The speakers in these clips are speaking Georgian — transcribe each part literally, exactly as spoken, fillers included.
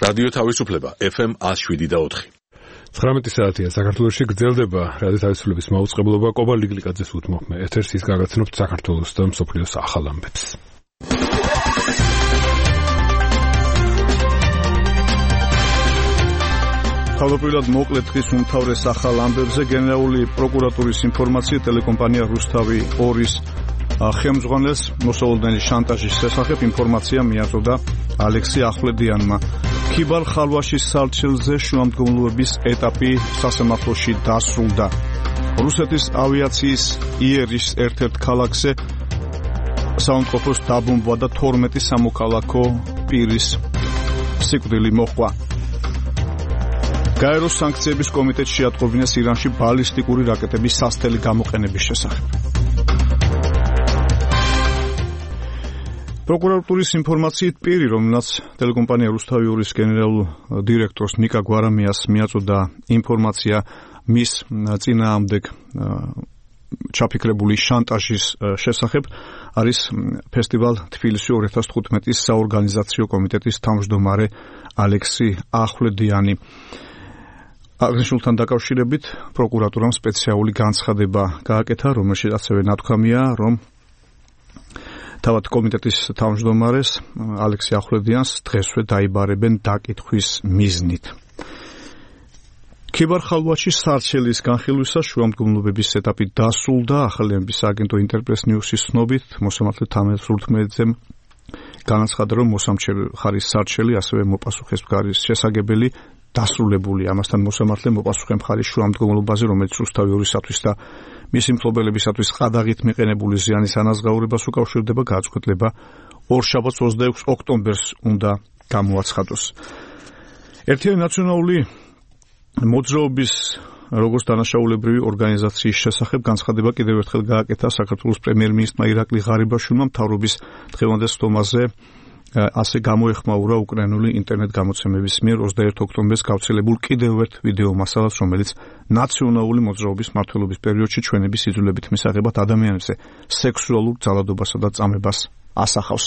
რადიო თავისუფლება ეფ ემ one oh seven და four. ცხრამეტი საათია საქართველოში გრძელდება რადიო თავისუფლების მაუწყებლობა. კობა ლიგლიკაძეს უთმობ მე ეთერს, ის გაგაცნობთ საქართველოს და მსოფლიოს ახალ ამბებს. თავდაპირველად მოკლედ დღის უმთავრეს ახალ ამბებზე გენერალური პროკურატურის ინფორმაცია ტელეკომპანია რუსთავი ორის ხელმძღვანელს მოსავალდენი შანტაჟის შესახებ ინფორმაცია მიაწოდა ალექსი ახვლედიანმა. ქიბარ ხალვაშის სარჩელზე შუამდგომლობების ეტაპი სასამართლოში დასრულდა. რუსეთის ავიაციის იერის ერთ-ერთ ქალაქზე საუნდტროფოს დაბომბვა და თორმეტი სამოქალაქო პირის სიკვდილი მოჰყვა. გაეროს სანქციების კომიტეტში შეატყობინეს ირანში ბალისტიკური რაკეტების სასთელი გამოყენების შესახებ. პროკურატურის ინფორმაციით პირი, რომელსაც ტელეკომპანია რუსთავი ორის გენერალურ დირექტორს ნიკა გვარამიას მიაწოდა ინფორმაცია მის წინააღმდეგ ჩაფიქრებული შანტაჟის შესახებ, არის ფესტივალ თბილისი two thousand fifteen-ის საორგანიზაციო კომიტეტის თავმჯდომარე ალექსი ახვლედიანი. აღნიშნულთან დაკავშირებით პროკურატურამ სპეციალური განცხადება გააკეთა, რომელშიც ასევე ნათქვამია, რომ თავად კომიტეტის თავმჯდომარეს ალექსი ახვლედიანს დღესვე დაიბარებენ დაკითხვის მიზნით. ქიბარ ხალვაშის სარჩელის განხილვისას შუამდგომლობების ეტაპი დასრულდა. ახალი ამბის აგენტო ინტერპრეს ნიუსის ცნობით მოსამართლე თამარ სულთმელიძემ განაცხადა, რომ მოსამჩერ ხარის სარჩელი ასევე მოპასუხისმგარის შესაგებელი დასრულებული. ამასთან მოსამართლე მოპასუხე მხარის შუამდგომლობაზე, რომელიც რუსთავი ორისათვის და მისი მფლობელებისათვის ყადაღით მიყენებული ზიანის ანაზღაურებას უკავშირდება, გააჩქოთლება ორშაბათს ოცდაექვსი ოქტომბერს უნდა გამოაცხადოს. ერთიანი ნაციონალური მოძრაობის როგორც დანაშაულებრივი ორგანიზაციის შესახებ განცხადება კიდევ ერთხელ გააკეთა საქართველოს პრემიერ-მინისტრმა ირაკლი ღარიბაშვილმა მთავრობის დღევანდელ სტომაზე. ასე გამოეხმაურა უკრაინული ინტერნეტ გამოცემების მიერ ოცდაერთი ოქტომბერს გავრცელებულ კიდევ ერთ ვიდეო მასალას, რომელიც ნაციონალური მოძრაობის მმართველობის პერიოდში ჩვენების იძულებით მისაღებად ადამიანებზე სექსუალურ ძალადობასა და წამებას ასახავს.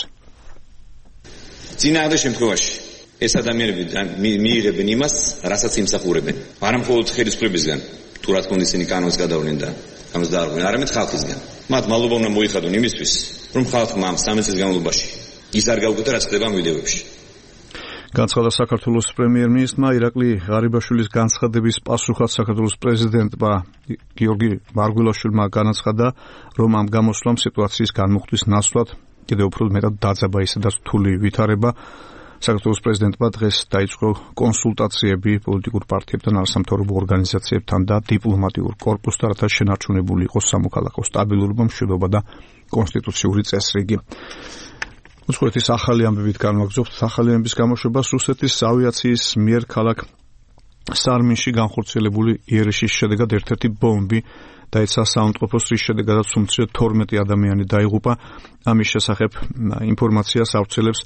წინააღმდეგ შემთხვევაში ეს ადამიანები მიიღებენ იმას, რასაც იმსახურებენ. არა მხოლოდ ხელისუფლებისგან, თუ რა თქმა უნდა ისინი კანონს გადავლენ და ამას დაარღვევენ, არამედ ხალხისგან. მათ მადლობა უნდა მოიხადონ იმისთვის, რომ ხალხმა ამ სამი წლის განმავლობაში ის არ გაუგეთა, რაც ხდება ამ ვიდეოებში. განცხადა საქართველოს პრემიერ-მინისტრმა. ირაკლი ღარიბაშვილის განცხადების პასუხად საქართველოს პრეზიდენტმა გიორგი მარგველაშვილმა განაცხადა, რომ ამ გამოსვლამ სიტუაციის განმუხტვის ნაცვლად კიდევ უფრო მეტად დაძაბა ისე და რთული ვითარება. საქართველოს პრეზიდენტმა დღეს დაიწყო კონსულტაციები პოლიტიკურ პარტიებთან, არასამთავრობო ორგანიზაციებთან და დიპლომატიურ კორპუსთან, რათა შენარჩუნებული იყოს სამოქალაქო სტაბილურობა, მშვიდობა და კონსტიტუციური წესრიგი. უცხოეთის ახალი ამბებით განვაგრძობთ ახალი ამბის გამოშვებას. რუსეთის ავიაციის მიერ ქალაქ სარმინში განხორციელებული იერიშის შედეგად ერთ-ერთი ბომბი დაეცა საუნდტროფოს, რის შედეგადაც უმცირე თორმეტი ადამიანი დაიღუპა. ამის შესახებ ინფორმაციას ავრცელებს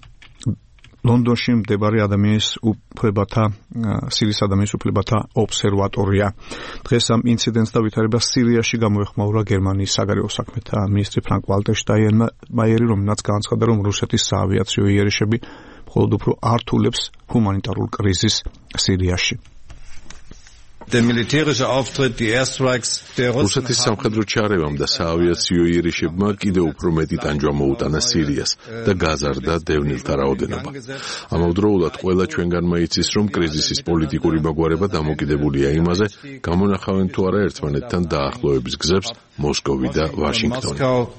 ლონდონში მდებარე ადამიანის უფლებათა სირიის ადამიანის უფლებათა ობსერვატორია. დღეს ამ ინციდენტს და ვითარებას სირიაში გამოეხმაურა გერმანიის საგარეო საქმეთა მინისტრი ფრანკ ვალტერ შტაინმაიერი, რომელმაც განაცხადა, რომ რუსეთის საავიაციო იერიშები მხოლოდ უფრო ართულებს ჰუმანიტარულ კრიზისს სირიაში. რუსეთის სამხედრო ჩარევამ და საავიაციო იერიშებმა კიდევ უფრო მეტი ტანჯვა მოუტანა სირიას და გაზარდა დევნილთა რაოდენობა. ამავდროულად ყველა ჩვენგანმა იცის, რომ კრიზისის პოლიტიკური მაგვარება დამოკიდებულია იმაზე, გამონახავენ თუ არა ერთმანეთთან დაახლოების გზებს მოსკოვი და ვაშინგტონი.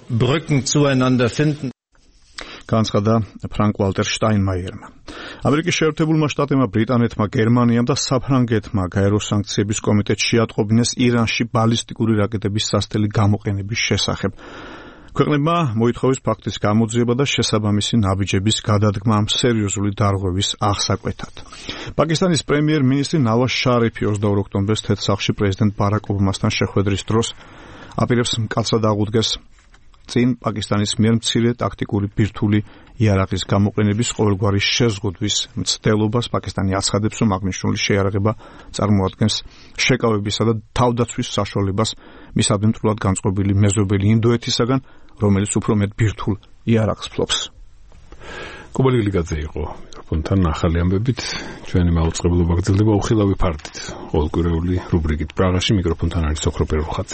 განაცხადა ფრანკ ვალტერ შტაინმაიერმა. ამერიკის შეერთებულმა შტატებმა, ბრიტანეთმა, გერმანიამ და საფრანგეთმა გაეროს სანქციების კომიტეტში შეატყობინეს ირანში ბალისტიკური რაკეტების სასთელი გამოყენების შესახებ. ქვეყნებმა მოითხოვეს ფაქტის გამოძიება და შესაბამისი ნაბიჯების გადადგმა ამ სერიოზული დარღვევის აღსაკვეთად. პაკისტანის პრემიერ-მინისტრი ნავაზ შარიფი ოცდაორ ოქტომბერს თეთრ-სახლში პრეზიდენტ ბარაკ ობამასთან შეხვედრის დროს აპირებს მკაცრად აღუდგეს წინ პაკისტანის მიერ მცირე ტაქტიკური ბირთვული იარაღის გამოყენების ყოველგვარი შეზღუდვის მცდელობას. პაკისტანი აცხადებს, რომ აღნიშნული შეიარაღება წარმოადგენს შეკავებისა და თავდაცვის საშუალებას მის ადმირალად განწყობილი მეზობელი ინდოეთისაგან, რომელიც უფრო მეტ ბირთვულ იარაღს ფლობს. კობალიგლიძე იყო მიკროფონთან ახალი ამბებით ჩვენი მაუწყებლობა გრძელდება უხილავი ფარდით ყოველკვირეული რუბრიკით პრაღაში მიკროფონთან არის ოქრო პერუხაძე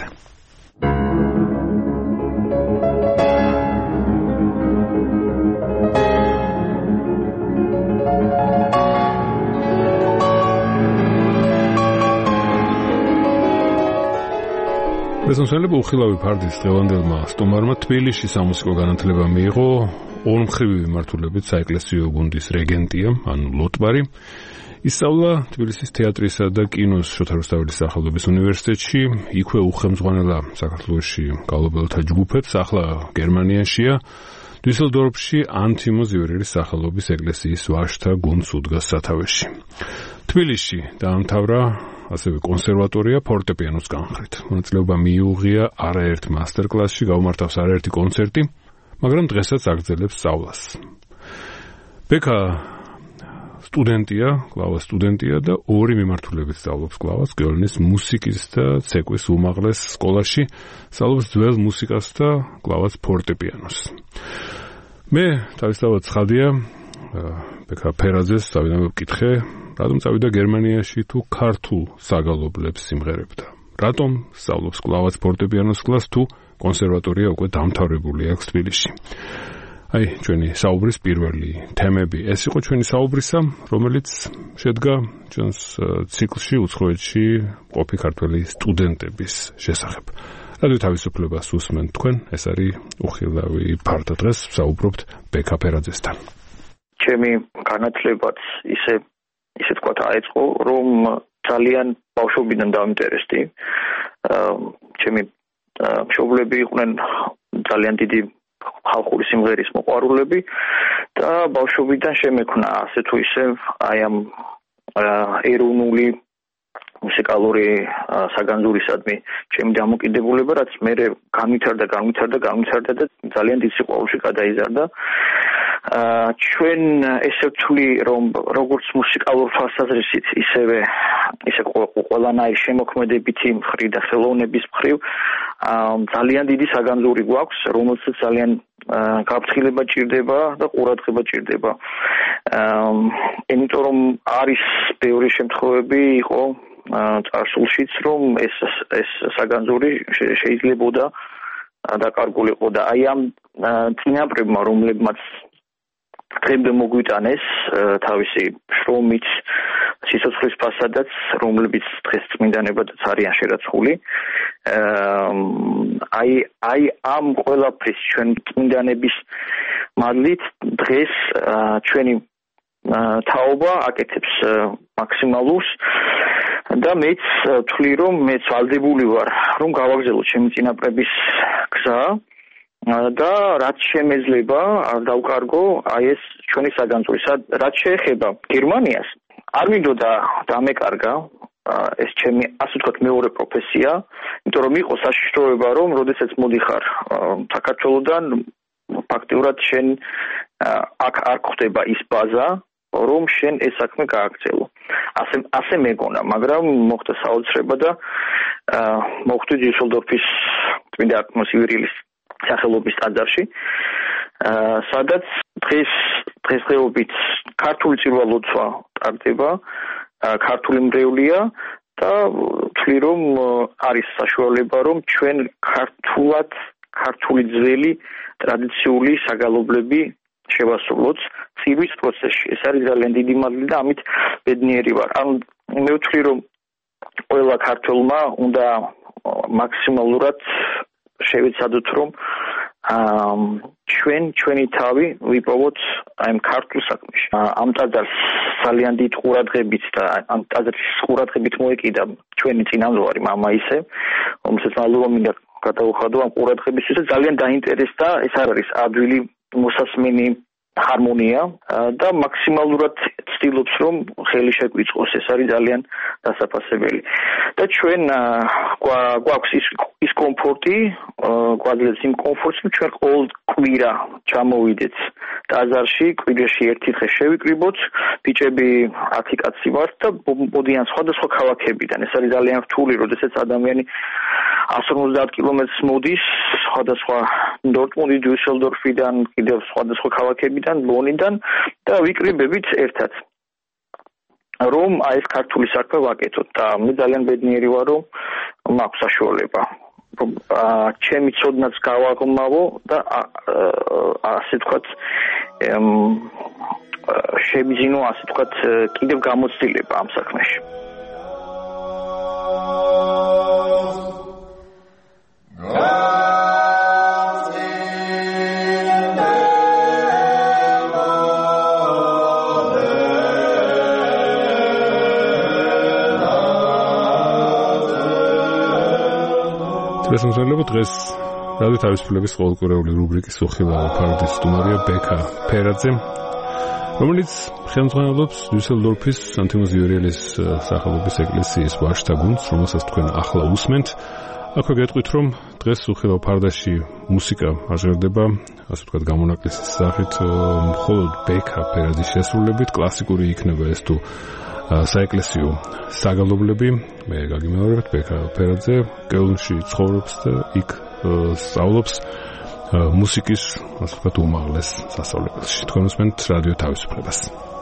მესამსვლელი უხილავი ფარდის დღევანდელმა სტუმარმა თბილისში სამუსიკო განათლება მიიღო ორმხრივი მიმართულებით საეკლესიო გუნდის რეგენტია, ანუ ლოტბარი. ისწავლა თბილისის თეატრისა და კინოს შოთა რუსთაველის სახელობის უნივერსიტეტში, იქვე უხელმძღვანელა საქართველოში გალობელთა ჯგუფებს, ახლა გერმანიაშია. დუსელდორფში ანთიმო ზივერილის სახელობის ეკლესიის ვაჟთა გუნდს უდგას სათავეში. თბილისში დაამთავრა ასევე კონსერვატორია ფორტეპიანოს განხრით. მონაწილეობა მიუღია არაერთ მასტერკლასში, გაუმართავს არაერთი კონცერტი, მაგრამ დღესაც აგრძელებს სწავლას. ბექა სტუდენტია, კლავას სტუდენტია და ორი მიმართულებით სწავლობს კლავას კიოლნის მუსიკის და ცეკვის უმაღლეს სკოლაში, სწავლობს ძველ მუსიკას და კლავას ფორტეპიანოს. მე თავისთავად ცხადია, ბექა ფერაძეს წავიდა მეკითხე, რატომ წავიდა გერმანიაში თუ ქართულ საგალობლებს სიმღერებდა? რატომ სწავლობს კლავას ფორტეპიანოს კლასს თუ კონსერვატორია უკვე დამთავრებული აქვს თბილისში? აი, ჩვენი საუბრის პირველი თემები. ეს იყო ჩვენი საუბრისა, რომელიც შედგა ჩვენს ციკლში უცხოეთში ყოფი ქართველი სტუდენტების შესახებ. რადიო თავისუფლებას უსმენთ თქვენ, ეს არის უხილავი ფარდა. დღეს ვსაუბრობთ ბექა ფერაძესთან. ჩემი განათლებაც ისე ისე თქვა დაიწყო, რომ ძალიან ბავშვობიდან დავინტერესდი. ჩემი მშობლები იყვნენ ძალიან დიდი ხალხური სიმღერის მოყვარულები და ბავშვობიდან შემექნა ასე თუ ისე აი ამ ეროვნული მუსიკალური საგანძურისადმი ჩემი დამოკიდებულება, რაც მე განვითარდა, განვითარდა, განვითარდა და ძალიან დიდ სიყვარულში გადაიზარდა. ჩვენ ესე ვთვლი, რომ როგორც მუსიკალურ თვალსაზრისით, ისევე ისე ყველანაირი შემოქმედებითი მხრივ და ხელოვნების მხრივ ძალიან დიდი საგანძური გვაქვს, რომელსაც ძალიან გაფრთხილება ჭირდება და ყურადღება ჭირდება. იმიტომ რომ არის ბევრი შემთხვევები იყო წარსულშიც, რომ ეს ეს საგანძური შეიძლებოდა დაკარგულიყო და აი ამ წინაპრებმა, რომლებმაც დღემდე მოგვიტანეს თავისი შრომით, სიცოცხლის ფასადაც, რომლებიც დღეს წმინდანებადაც არიან შერაცხული. აი აი ამ ყველაფრის ჩვენ წმინდანების მადლით დღეს ჩვენი თაობა აკეთებს მაქსიმალურს და მეც ვთვლი, რომ მეც ვალდებული ვარ, რომ გავაგზავნო ჩემი წინაპრების გზა და რაც შემეძლება არ დავკარგო აი ეს ჩვენი საგანძური. რაც შეეხება გერმანიას, არ მინდოდა დამეკარგა ეს ჩემი ასე ვთქვათ მეორე პროფესია, იმიტომ რომ იყო საშიშროება, რომ როდესაც მოდიხარ საქართველოდან ფაქტიურად შენ აქ არ ხდება ის ბაზა, რომ შენ ეს საქმე გააგრძელო. ასე ასე მეგონა, მაგრამ მოხდა საოცრება და მოხვდი დიუსელდორფის წმინდა არტემის ივერილის სახელობის ტაძარში, სადაც დღეს დღესდღეობით ქართული წირვა-ლოცვა ტარდება, ქართული მრევლია და ვთვლი, რომ არის საშუალება, რომ ჩვენ ქართულად, ქართული ძველი ტრადიციული საგალობლები შევასრულოთ წირვის პროცესში. ეს არის ძალიან დიდი მადლი და ამით ბედნიერი ვარ. ანუ მე ვთვლი, რომ ყველა ქართველმა უნდა მაქსიმალურად შევეცადოთ, რომ ჩვენ ჩვენი თავი ვიპოვოთ აი ამ ქართულ საქმეში. ამ ტაძარს ძალიან დიდ ყურადღებით და ამ ტაძრის ყურადღებით მოეკიდა ჩვენი წინამძღვარი მამა ისე, რომელსაც მადლობა მინდა გადავუხადო ამ ყურადღებისთვის და ძალიან დაინტერესდა. ეს არ არის ადვილი მოსასმენი ჰარმონია და მაქსიმალურად ცდილობს, რომ ხელი შეგვიწყოს. ეს არის ძალიან დასაფასებელი. და ჩვენ გვაქვს ის ის კომფორტი, გვაძლევს იმ კომფორტს, რომ ჩვენ ყოველ კვირა ჩამოვიდეთ ტაძარში, კვირაში ერთი დღე შევიკრიბოთ, ბიჭები ათი კაცი ვართ და მოდიან სხვადასხვა ქალაქებიდან. ეს არის ძალიან რთული, როდესაც ადამიანი ას ორმოცდაათ კილომეტრს მოდის სხვადასხვა დორტმუნდი, დიუსელდორფიდან, კიდევ სხვადასხვა ქალაქებიდან, ბონიდან და ვიკრიბებით ერთად. რომ აი ეს ქართული საქმე ვაკეთოთ და მე ძალიან ბედნიერი ვარ, რომ მაქვს საშუალება. რომ ჩემი ცოდნაც გავაღმავო და ასე ვთქვათ შემიძინო ასე ვთქვათ კიდევ გამოცდილება ამ საქმეში. შესაძლებლობა დღეს რადიო თავისუფლების ყოველკვირეული რუბრიკის უხილავი ფარდის სტუმარია ბექა ფერაძე, რომელიც ხელმძღვანელობს დიუსელდორფის სანტიმოს იურიელის სახელობის ეკლესიის ვაჟთა გუნდს, რომელსაც თქვენ ახლა უსმენთ. აქვე გეტყვით, რომ დღეს უხილავ ფარდაში მუსიკა აჟღერდება, ასე ვთქვათ, გამონაკლისის სახით, მხოლოდ ბექა ფერაძის შესრულებით, კლასიკური იქნება ეს თუ საეკლესიო საგალობლები. მე გაგიმეორებთ, ბექა ფერაძე კელნში ცხოვრობს და იქ სწავლობს მუსიკის, ასე ვთქვათ, უმაღლეს სასწავლებელში. თქვენ უსმენთ რადიო თავისუფლებას.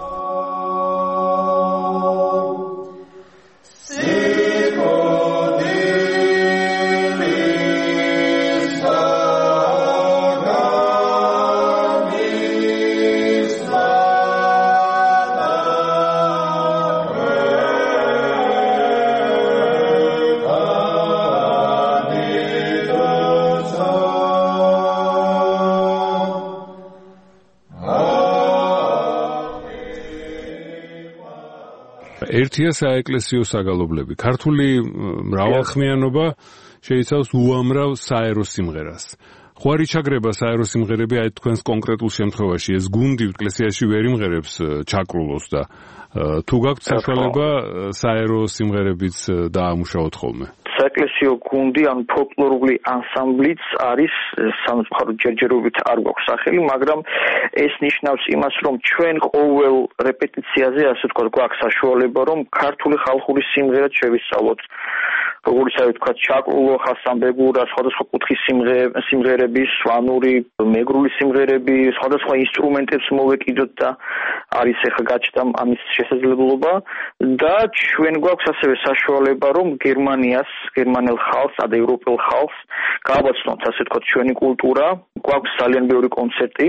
ერთია საეკლესიო საგალობლები. ქართული მრავალხმიანობა შეიცავს უამრავ საერო სიმღერას. ხო არ იჩაგრება საერო სიმღერები აი თქვენს კონკრეტულ შემთხვევაში? ეს გუნდი ეკლესიაში ვერ იმღერებს ჩაკრულოს და თუ გაქვთ საშუალება საერო სიმღერებიც დაამუშავოთ ხოლმე? საეკლესიო გუნდი ან ფოლკლორული ანსამბლიც არის სამწუხაროდ ჯერჯერობით არ გვაქვს სახელი, მაგრამ ეს ნიშნავს იმას, რომ ჩვენ ყოველ რეპეტიციაზე, ასე ვთქვათ, გვაქვს საშუალება, რომ ქართული ხალხური სიმღერაც შევისწავლოთ. როგორც ასე ვთქვათ, ჩაკრულო, ხასამბეგურა, სხვადასხვა კუთხის სიმღერები, სვანური, მეგრული სიმღერები, სხვადასხვა ინსტრუმენტებს მოვეკიდოთ და არის ახლა გაჩნდა ამის შესაძლებლობა და ჩვენ გვაქვს ასევე საშუალება, რომ გერმანიას, გერმანელ ხალხს, და ევროპელ ხალხს გავაცნოთ, ასე ვთქვათ, ჩვენი კულტურა. გვაქვს ძალიან ბევრი კონცერტი.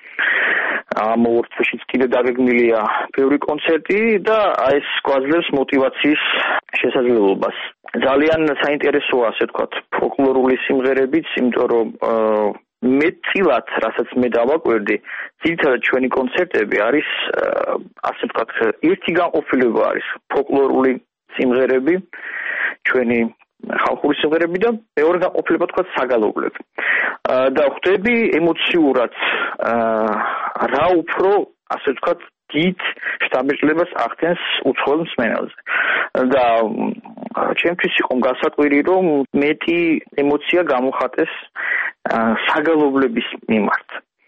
ამ ორ თვეშიც კიდე დაგეგმილია ბევრი კონცერტი და ეს გვაძლევს მოტივაციის შესაძლებლობას. ძალიან საინტერესოა, ასე ვთქვათ, ფოლკლორული სიმღერებიც, იმიტომ რომ მეტწილად, რასაც მე დავაკვირდი, ძირითადად ჩვენი კონცერტები არის, ასე ვთქვათ, ერთი განყოფილება არის ფოლკლორული სიმღერები, ჩვენი ხალხური სიმღერები და მეორე განყოფილება თქვა საგალობლები. და ხვდები ემოციურად რა უფრო, ასე ვთქვათ, დიდ შთაბეჭდილებას ახდენს უცხოელ მსმენელზე. და ჩემთვის იყო გასაკვირი, რომ მეტი ემოცია გამოხატეს საგალობლების მიმართ.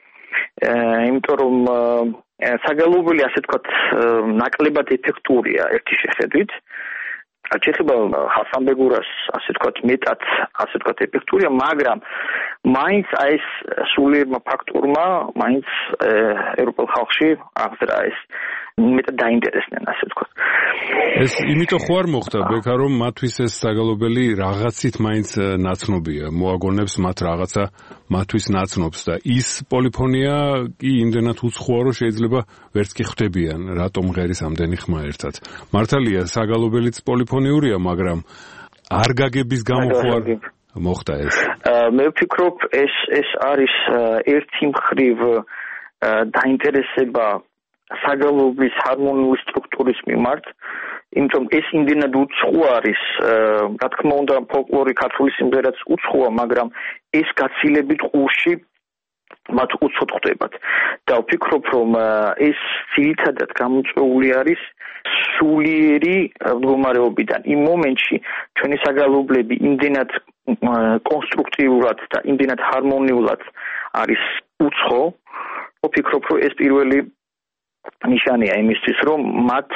იმიტომ რომ საგალობლები, ასე ვთქვათ, ნაკლებად ეფექტურია ერთი შეხედვით. შეიძლება ხასამბეგურას, ასე ვთქვათ, მეტად, ასე ვთქვათ, ეფექტურია, მაგრამ მაინც აი ეს სულიერმა ფაქტორმა, მაინც ევროპელ ხალხში აღძრა ეს მეტად დაინტერესდნენ, ასე ვთქვათ. ეს იმიტომ ხო არ მოხდა, ბექა, რომ მათთვის ეს საგალობელი რაღაცით მაინც ნაცნობია, მოაგონებს მათ რაღაცა მათთვის ნაცნობს და ის პოლიფონია კი იმდენად უცხოა, რომ შეიძლება ვერც კი ხვდებიან, რატომ ღერის ამდენი ხმა ერთად. მართალია, საგალობელიც პოლიფონიურია, მაგრამ არ გაგების გამო ხო არ მოხდა ეს? მე ვფიქრობ, ეს ეს არის ერთი მხრივ დაინტერესება საგალობლის ჰარმონიული სტრუქტურის მიმართ, იმიტომ ეს იმდენად უცხო არის, რა თქმა უნდა, ფოლკლორი ქართული სიმღერაც უცხოა, მაგრამ ეს გაცილებით ყურში მათ უცხოდ ხდებათ. და ვფიქრობ, რომ ეს ძირითადად გამოწვეული არის სულიერი მდგომარეობიდან. იმ მომენტში ჩვენი საგალობლები იმდენად კონსტრუქტიულად და იმდენად ჰარმონიულად არის უცხო, ვფიქრობ, რომ ეს პირველი ნიშანია იმისთვის, რომ მათ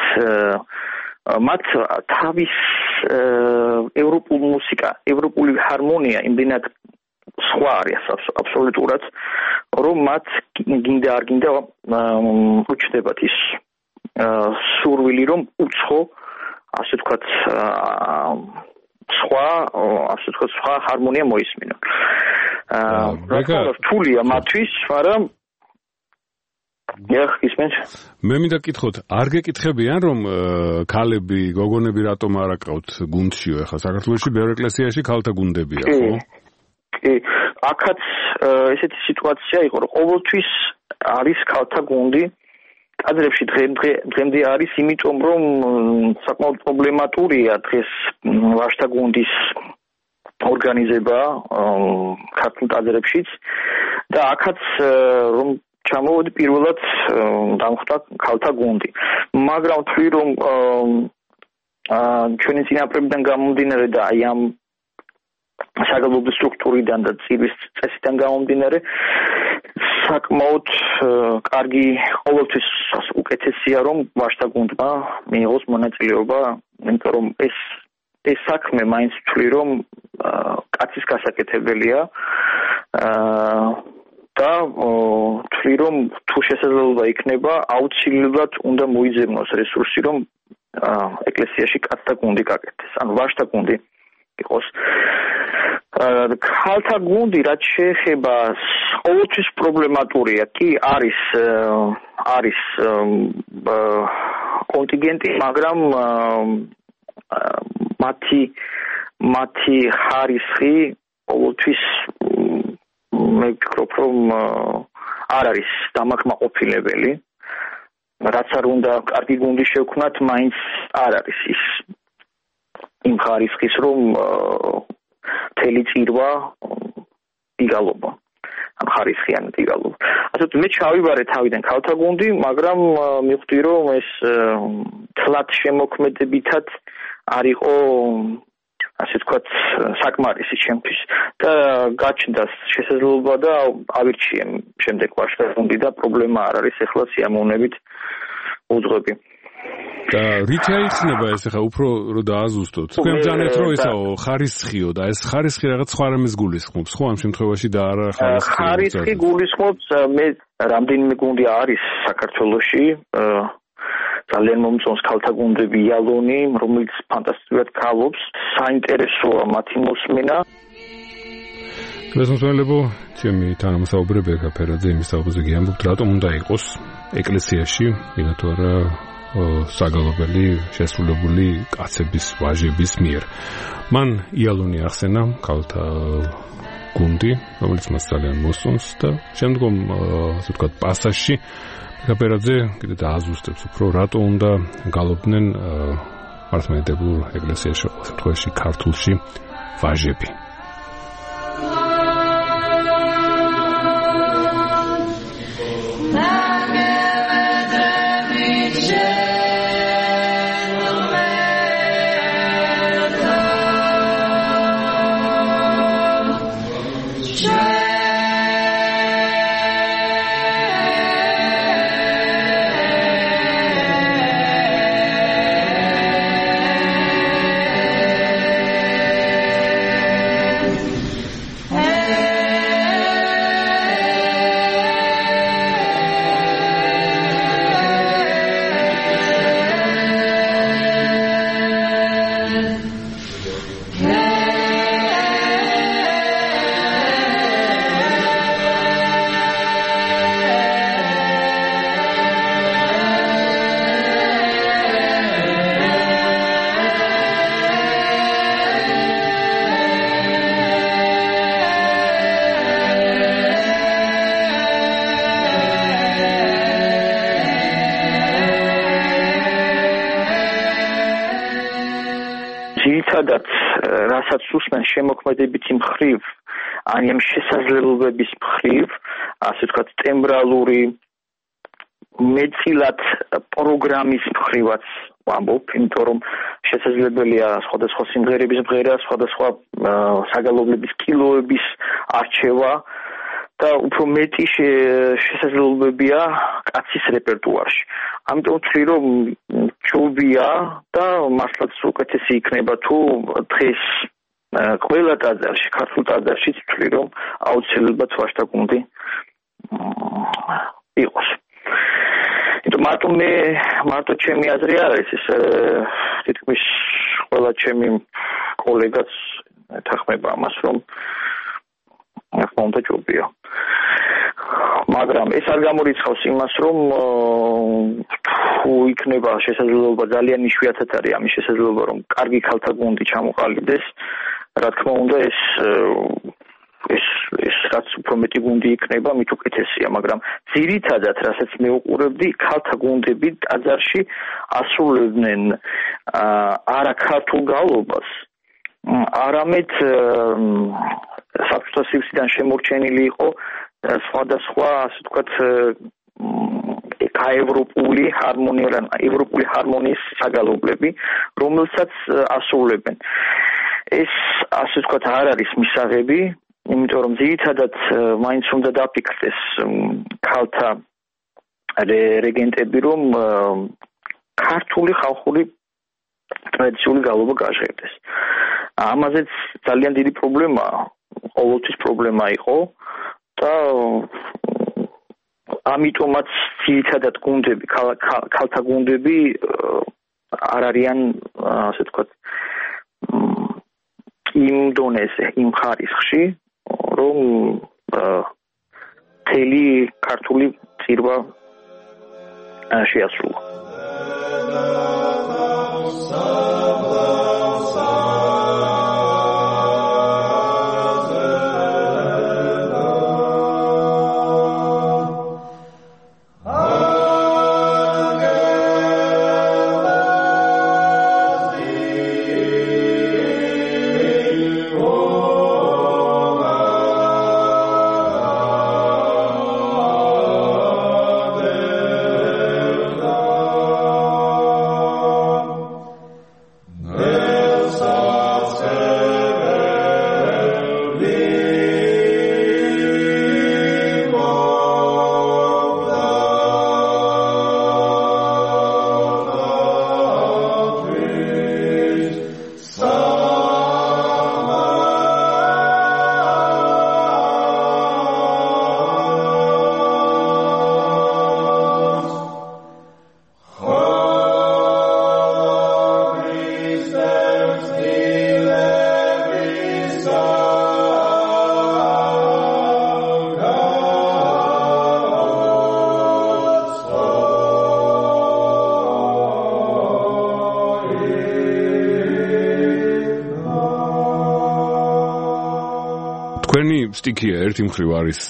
მათ თავის ევროპული მუსიკა, ევროპული ჰარმონია იმდენად სხვა არის აბსოლუტურად, რომ მათ გინდა არ გინდა უჩნდებათ ის სურვილი, რომ უცხო, ასე ვთქვათ, სხვა, ასე ვთქვათ, სხვა ჰარმონია მოისმინონ. აა, რთულია მათთვის, მაგრამ ეხ ისმენთ. მე მინდა გკითხოთ, არ გეკითხებიან, რომ ქალები, გოგონები რატომ არ აყავთ გუნდშიო, ეხლა საქართველოში ბევრ ეკლესიაში ქალთა გუნდებია, ხო? კი, აქაც ესეთი სიტუაცია იყო, რომ ყოველთვის არის ქალთა გუნდი. კადრებში დღემდე არის, იმიტომ რომ საკმაოდ პრობლემატურია დღეს ვაჟთა გუნდის ორგანიზება ქართულ კადრებშიც და აქაც რომ ჩამოვედი პირველად დამხვდა ქალთა გუნდი. მაგრამ თქვი რომ ჩვენი წინაპრებიდან გამომდინარე და აი ამ საგალობლო სტრუქტურიდან და წირვის წესიდან გამომდინარე საკმაოდ კარგი ყოველთვის უკეთესია რომ ვაჟთა გუნდმა მიიღოს მონაწილეობა, იმიტომ რომ ეს ეს საქმე მაინც ვთვლი რომ კაცის გასაკეთებელია და ვთვლი რომ თუ შესაძლებლობა იქნება აუცილებლად უნდა მოიძებნოს რესურსი რომ ეკლესიაში კაცთა გუნდი გაკეთდეს, ანუ ვაჟთა გუნდი იყოს. ქალთა გუნდი რაც შეეხება ყოველთვის პრობლემატურია კი არის არის კონტინგენტი, მაგრამ მათი მათი ხარისხი ყოველთვის მე ვფიქრობ რომ არ არის დამაკმაყოფილებელი. რაც არ უნდა კარგი გუნდი შევქმნათ, მაინც არ არის ის იმ ხარისხის რომ მთელი წირვა იგალობა, ან ხარისხიანი იგალობა. ასეთ მე ჩავიბარე თავიდან ქალთა გუნდი, მაგრამ მივხვდი რომ ეს თლად შემოქმედებითად არ იყო, ასე ვთქვათ, საკმარისი ჩემთვის და გაჩნდა შესაძლებლობა და ავირჩიე შემდეგ ვაჟთა გუნდი და პრობლემა არ არის ახლა სიამოვნებით უძღვები. და რითი აიხსნება ეს ახლა უფრო რომ დააზუსტოთ. თქვენ ბრძანეთ რომ ესაო ხარისხიო და ეს ხარისხი რაღაც სხვა რამეს გულისხმობს, ხო ამ შემთხვევაში და არა ხარისხი. ხარისხი გულისხმობს, მე რამდენიმე გუნდი არის საქართველოში, ძალიან მომწონს ქალთა გუნდები იალონი, რომელიც ფანტასტიკურად გალობს, საინტერესოა მათი მოსმენა. გასასვლელებო, ჩემი თანამსაუბრები გაფერაძე იმის საუბარზე გიამბობთ, რატომ უნდა იყოს ეკლესიაში, ვინა თუ არა საგალობელი შესრულებული კაცების, ვაჟების მიერ. მან იალონი ახსენა ქალთა გუნდი, რომელიც მას ძალიან მოსწონს და შემდგომ, ასე ვთქვათ, პასაჟში გაფერაძე კიდე დააზუსტებს უფრო, რატო უნდა გალობდნენ მართლმადიდებულ ეკლესიაში, ყოველ შემთხვევაში ქართულში ვაჟები. ძირითადად რასაც უსმენ შემოქმედებითი მხრივ, ან ამ შესაძლებლობების მხრივ, ასე ვთქვათ, ტემბრალური მეწილად პროგრამის მხრივაც ვამბობ, იმიტომ რომ შესაძლებელია სხვადასხვა სიმღერების მღერა, სხვადასხვა საგალობლების კილოების არჩევა და უფრო მეტი შესაძლებლობებია კაცის რეპერტუარში. ამიტომ ვთვლი რომ ჯობია და მართლაც უკეთესი იქნება თუ დღეს ყველა ტაძარში, ქართულ ტაძარშიც ვთვლი, რომ აუცილებლად ვაჟთა გუნდი იყოს. იმიტომ მარტო მე მარტო ჩემი აზრი არ არის, ეს თითქმის ყველა ჩემი კოლეგაც ეთანხმება ამას, რომ ახლა უნდა ჯობია. მაგრამ ეს არ გამორიცხავს იმას, რომ თუ იქნება შესაძლებლობა, ძალიან იშვიათად არის ამის შესაძლებლობა, რომ კარგი ქალთა გუნდი ჩამოყალიბდეს, რა თქმა უნდა ეს ეს ეს რაც უფრო მეტი გუნდი იქნება, მით უკეთესია, მაგრამ ძირითადად, რასაც მე უყურებდი, ქალთა გუნდები ტაძარში ასრულებდნენ არა ქართულ გალობას, არამედ საბჭოთა სივრციდან შემორჩენილი იყო სხვადასხვა, ასე ვთქვათ, ევროპული ჰარმონია, ევროპული ჰარმონიის საგალობლები, რომელსაც ასრულებენ. ეს, ასე ვთქვათ, არ არის მისაღები, იმიტომ რომ ძირითადად მაინც უნდა დაფიქრდეს ქალთა რეგენტები, რომ ქართული ხალხური ტრადიციული გალობა გაჟღერდეს. ამაზეც ძალიან დიდი პრობლემაა, ყოველთვის პრობლემა იყო და ამიტომაც ძირითადად გუნდები, ქალთა გუნდები არ არიან, ასე ვთქვათ, იმ დონეზე, იმ ხარისხში, რომ მთელი ქართული წირვა შეასრულა. თქვენი სტიქია ერთი მხრივ არის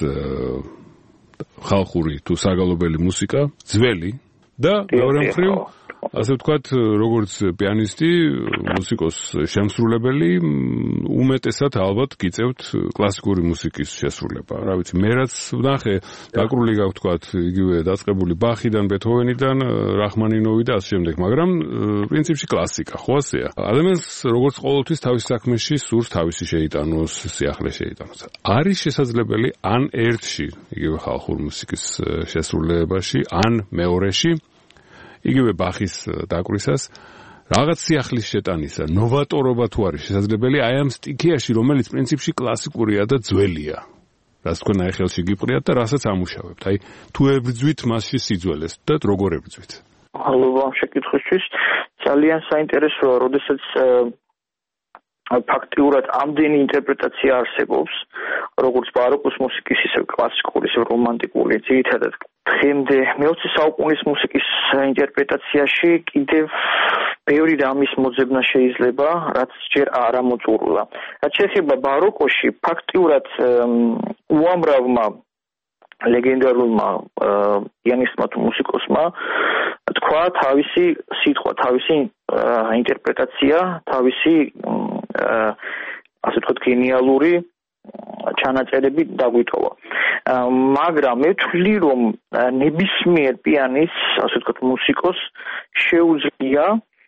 ხალხური თუ საგალობელი მუსიკა, ძველი და მეორე მხრივ ასე ვთქვათ, როგორც პიანისტი, მუსიკოს შემსრულებელი, უმეტესად ალბათ გიწევთ კლასიკური მუსიკის შესრულება. რა ვიცი, მე რაც ვნახე, დაკრული გაქვთ, ვთქვათ, იგივე დაწყებული ბახიდან, ბეთჰოვენიდან, რაჰმანინოვი და ასე შემდეგ, მაგრამ პრინციპში კლასიკა, ხო ასეა? ადამიანს როგორც ყოველთვის თავის საქმეში სურს თავისი შეიტანოს, სიახლე შეიტანოს. არის შესაძლებელი ან ერთში, იგივე ხალხურ მუსიკის შესრულებაში, ან მეორეში იგივე ბახის დაკვრისას რაღაც სიახლის შეტანისა, ნოვატორობა თუ არის შესაძლებელი აი ამ სტიქიაში, რომელიც პრინციპში კლასიკურია და ძველია. რაც თქვენ აი ხელში გიპყრიათ და რასაც ამუშავებთ. აი თუ ებრძვით მასში სიძველეს და როგორ ებრძვით? მადლობა ამ შეკითხვისთვის. ძალიან საინტერესოა, როდესაც ფაქტიურად ამდენი ინტერპრეტაცია არსებობს, როგორც ბაროკოს მუსიკის, ისე კლასიკური, ისე რომანტიკული, ძირითადად დღემდე მეოცე საუკუნის მუსიკის ინტერპრეტაციაში კიდევ ბევრი რამის მოძებნა შეიძლება, რაც ჯერ არ ამოწურულა. რაც შეეხება ბაროკოში, ფაქტიურად უამრავმა ლეგენდარულმა პიანისტმა თუ მუსიკოსმა თქვა თავისი სიტყვა, თავისი ინტერპრეტაცია, თავისი ასე ვთქვათ გენიალური ჩანაწერები დაგვიტოვა. მაგრამ მე ვთვლი, რომ ნებისმიერ პიანისტს, ასე ვთქვათ, მუსიკოს შეუძლია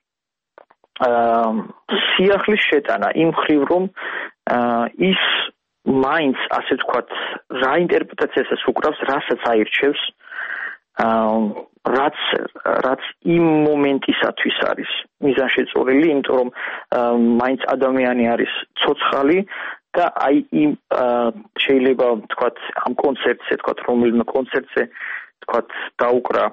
სიახლის შეტანა იმ მხრივ, რომ ის მაინც, ასე ვთქვათ, რა ინტერპრეტაციასაც უკრავს, რასაც აირჩევს, რაც რაც იმ მომენტისათვის არის მიზანშეწორილი, იმიტომ რომ მაინც ადამიანი არის ცოცხალი და აი იმ შეიძლება თქვათ ამ კონცერტზე თქვათ რომელიმე კონცერტზე თქვათ დაუკრა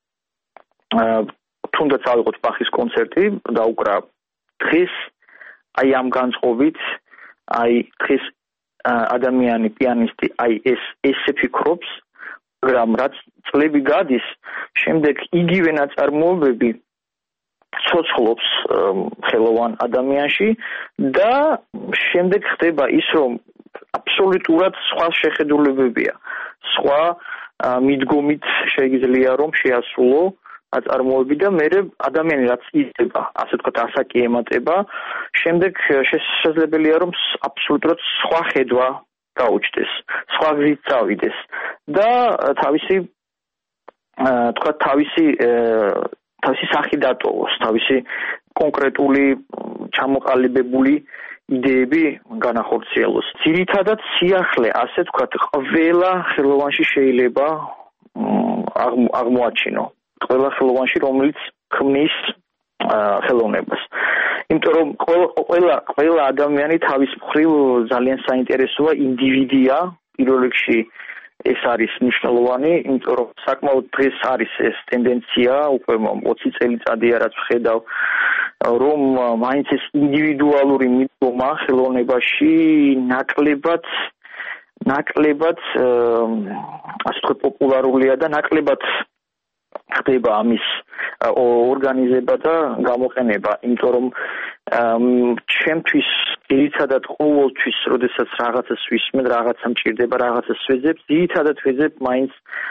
თუნდაც ავიღოთ ბახის კონცერტი დაუკრა დღეს აი ამ განწყობით აი დღეს ადამიანი პიანისტი აი ეს ესე ფიქრობს, მაგრამ რაც წლები გადის, შემდეგ იგივე ნაწარმოებები ცოცხლობს ხელოვან ადამიანში და შემდეგ ხდება ის, რომ აბსოლუტურად სხვა შეხედულებებია, სხვა მიდგომით შეიძლება რომ შეასრულო ნაწარმოები და მე ადამიანი რაც იზრდება, ასე ვთქვათ, ასაკი ემატება, შემდეგ შესაძლებელია რომ აბსოლუტურად სხვა ხედვა გაუჩნდეს, სხვა გზით წავიდეს და თავისი თქვათ თავისი თავისი სახი დატოვოს, თავისი კონკრეტული ჩამოყალიბებული იდეები განახორციელოს. ძირითადად სიახლე, ასე ვთქვათ, ყველა ხელოვანში შეიძლება აღმოაჩინო. ყველა ხელოვანში, რომელიც ქმნის ხელოვნებას. იმიტომ რომ ყველა ყველა ადამიანი თავის მხრივ ძალიან საინტერესოა ინდივიდია, პირველ რიგში ეს არის მნიშვნელოვანი, იმიტომ რომ საკმაოდ დღეს არის ეს ტენდენცია, უკვე ოცი წელიწადია რაც ვხედავ, რომ მაინც ეს ინდივიდუალური მიდგომა ხელოვნებაში ნაკლებად ნაკლებად ასე ვთქვათ პოპულარულია და ნაკლებად ხდება ამის ორგანიზება და გამოყენება, იმიტომ რომ ჩემთვის ძირითადად ყოველთვის, როდესაც რაღაცას ვისმენ, რაღაცა მჭირდება, რაღაცას ვეძებ, ძირითადად ვეძებ მაინც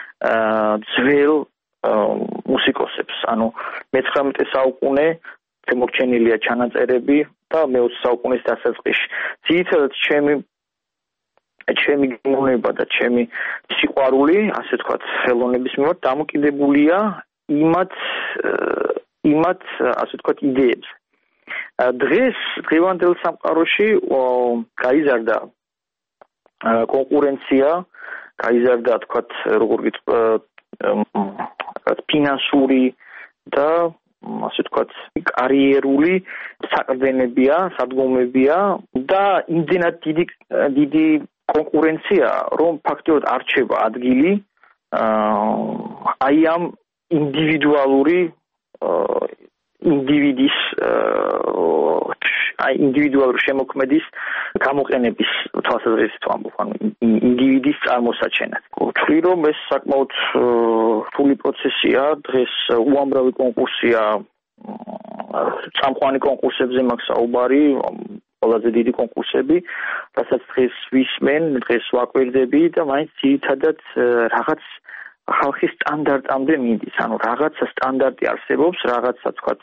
ძველ მუსიკოსებს. ანუ მეცხრამეტე საუკუნე შემორჩენილია ჩანაწერები და მეოცე საუკუნის დასაწყისში. ძირითადად ჩემი ჩემი გმონება და ჩემი სიყვარული, ასე ვთქვათ, ხელოვნების მიმართ დამოკიდებულია იმათ იმათ, ასე ვთქვათ, იდეებზე. დღეს დღევანდელ სამყაროში გაიზარდა კონკურენცია, გაიზარდა, თქვათ, როგორ ვთქვათ, ფინანსური და ასე ვთქვათ, კარიერული საყრდენებია, სადგომებია და იმდენად დიდი დიდი კონკურენცია, რომ ფაქტობრივად არ რჩება ადგილი აი ამ ინდივიდუალური ინდივიდის აი ინდივიდუალური შემოქმედის გამოყენების თვალსაზრისით ვამბობ, ანუ ინდივიდის წარმოსაჩენად. ვთვლი, რომ ეს საკმაოდ რთული პროცესია, დღეს უამრავი კონკურსია, წამყვანი კონკურსებზე მაქვს საუბარი, ყველაზე დიდი კონკურსები, რასაც დღეს ვისმენ, დღეს ვაკვირდები და მაინც ძირითადად რაღაც ხალხის სტანდარტამდე მიდის, ანუ რაღაცა სტანდარტი არსებობს, რაღაცა თქვათ,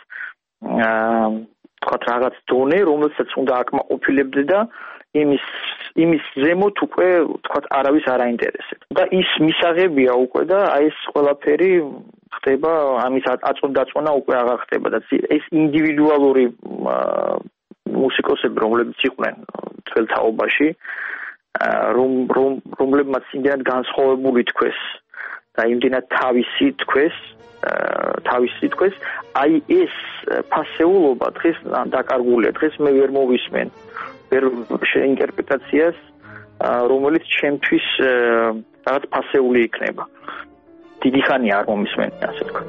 თქვათ რაღაც დონე, რომელსაც უნდა აკმაყოფილებდე და იმის იმის ზემოთ უკვე თქვათ არავის არ აინტერესებს. და ის მისაღებია უკვე და აი ეს ყველაფერი ხდება, ამის აწონდაწონა უკვე აღარ ხდება და ეს ინდივიდუალური მუსიკოსები, რომლებიც იყვნენ ძველ თაობაში, რომ რომ რომლებმაც იმდენად განსხვავებული თქვეს და იმდენად თავისი თქვეს, თავისი თქვეს, აი ეს ფასეულობა დღეს დაკარგულია. დღეს მე ვერ მოვისმენ ვერ შეინტერპრეტაციას, რომელიც ჩემთვის რაღაც ფასეული იქნება. დიდი ხანია არ მომისმენ, ასე ვთქვათ.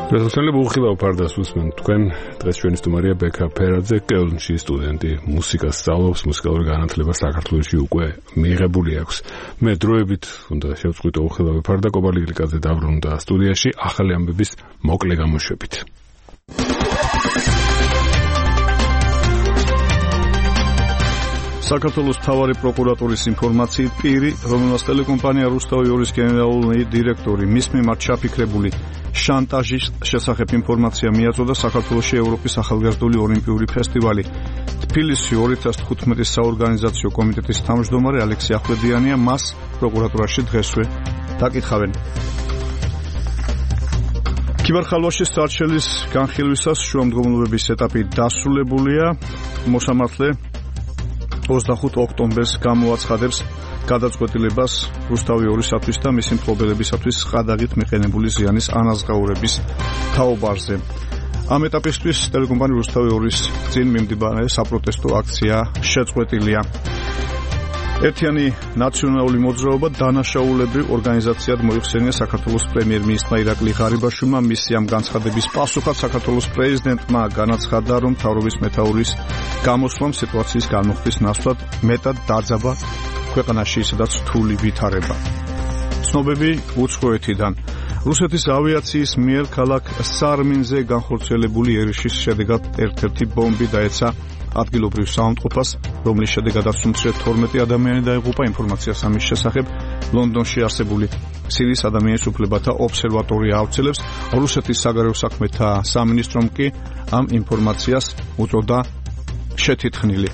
რესურსები უხილავ ფარდას უსმენ თქვენ დღეს ჩვენი სტუმარია ბექა ფერაძე კელნში სტუდენტი მუსიკას სწავლობს მუსიკალური განათლება საქართველოში უკვე მიიღებული აქვს მე დროებით უნდა შევწყვიტო უხილავ ფარდა კობალი გლიკაძე დაბრუნდა სტუდიაში ახალი ამბების მოკლე გამოშვებით საქართველოს მთავარი პროკურატურის ინფორმაციით პირი, რომელსაც ტელეკომპანია რუსთავი ორის გენერალური დირექტორი მის მიმართ ჩაფიქრებული შანტაჟის შესახებ ინფორმაცია მიაწოდა საქართველოში ევროპის ახალგაზრდული ოლიმპიური ფესტივალი. თბილისში ორი ათას თხუთმეტი საორგანიზაციო კომიტეტის თავმჯდომარე ალექსი ახვლედიანია მას პროკურატურაში დღესვე დაკითხავენ. ქიბარხალვაში სარჩელის განხილვისას შუამდგომლობების ეტაპი დასრულებულია. მოსამართლე ოცდახუთ ოქტომბერს გამოაცხადებს გადაწყვეტილებას რუსთავი ორისათვის და მისი მფლობელებისათვის ყადაღით მიყენებული ზიანის ანაზღაურების თაობარზე. ამ ეტაპისთვის ტელეკომპანია რუსთავი ორის წინ მიმდებარე საპროტესტო აქცია შეწყვეტილია. ერთიანი ნაციონალური მოძრაობა დანაშაულებრივ ორგანიზაციად მოიხსენია საქართველოს პრემიერ-მინისტრმა ირაკლი ღარიბაშვილმა მისი ამ განცხადების პასუხად საქართველოს პრეზიდენტმა განაცხადა, რომ მთავრობის მეთაურის გამოსვლამ სიტუაციის განმუხტვის ნაცვლად მეტად დაძაბა ქვეყანაში ისედაც რთული ვითარება. ცნობები უცხოეთიდან. რუსეთის ავიაციის მიერ ქალაქ სარმინზე განხორციელებული ერიშის შედეგად ერთ-ერთი ბომბი დაეცა ადგილობრივ საავადმყოფოს, რომლის შედეგადაც უმცირე თორმეტი ადამიანი დაიღუპა. ინფორმაციას ამის შესახებ ლონდონში არსებული სირიის ადამიანის უფლებათა ობსერვატორია ავრცელებს. რუსეთის საგარეო საქმეთა სამინისტრომ კი ამ ინფორმაციას უწოდა შეთითხნილი.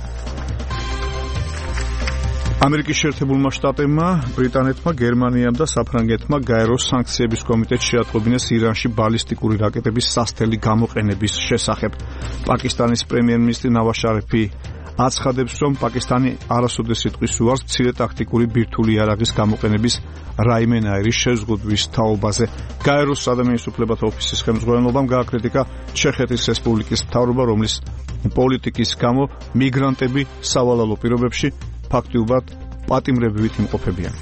ამერიკის შეერთებულმა შტატებმა, ბრიტანეთმა, გერმანიამ და საფრანგეთმა გაეროს სანქციების კომიტეტს შეატყობინეს ირანში ბალისტიკური რაკეტების სასთელი გამოყენების შესახებ. პაკისტანის პრემიერ-მინისტრი ნავაზ შარიფი აცხადებს, რომ პაკისტანი არასოდეს იტყვის უარს მცირე ტაქტიკური ბირთვული იარაღის გამოყენების რაიმენაირის შეზღუდვის თაობაზე. გაეროს ადამიანის უფლებათა ოფისის ხელმძღვანელობამ გააკრიტიკა ჩეხეთის რესპუბლიკის მთავრობა, რომლის პოლიტიკის გამო მიგრანტები სავალალო პირობებში ფაქტიურად პატიმრებით იმყოფებიან.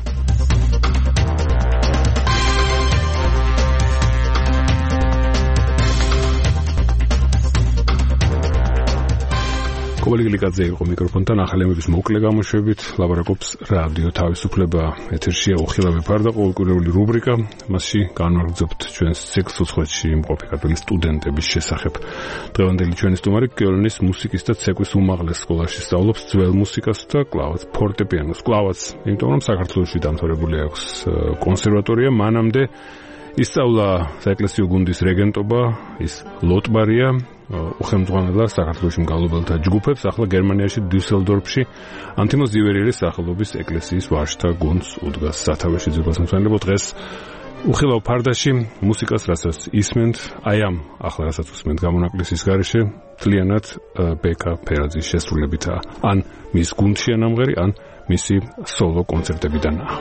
კობალი გლიკაძე იყო მიკროფონთან ახალი ამბების მოკლე გამოშვებით ლაბორატორობს რადიო თავისუფლება ეთერშია უხილავი ფარდა ყოველკვირეული რუბრიკა მასში განვაგრძობთ ჩვენს ციკლს უცხოეთში იმყოფი ქართველი სტუდენტების შესახებ დღევანდელი ჩვენი სტუმარი კელნის მუსიკის და ცეკვის უმაღლეს სკოლაში სწავლობს ძველ მუსიკას და კლავაც ფორტეპიანოს კლავაც იმიტომ რომ საქართველოში დამთავრებული აქვს კონსერვატორია მანამდე ისწავლა საეკლესიო გუნდის რეგენტობა ის ლოტბარია უხელმძღვანელა საქართველოში მგალობელთა ჯგუფებს ახლა გერმანიაში დიუსელდორფში ანთიმოზ ზივერიელის სახელობის ეკლესიის ვაჟთა გუნდს უდგას სათავეში ძვირფასმცემლებო დღეს უხილავ ფარდაში მუსიკას რასაც ისმენთ აი ამ ახლა რასაც უსმენთ გამონაკლისის გარეშე ძალიანად ბექა ფერაძის შესრულებითაა ან მის გუნდშია ნამღერი ან მისი სოლო კონცერტებიდანაა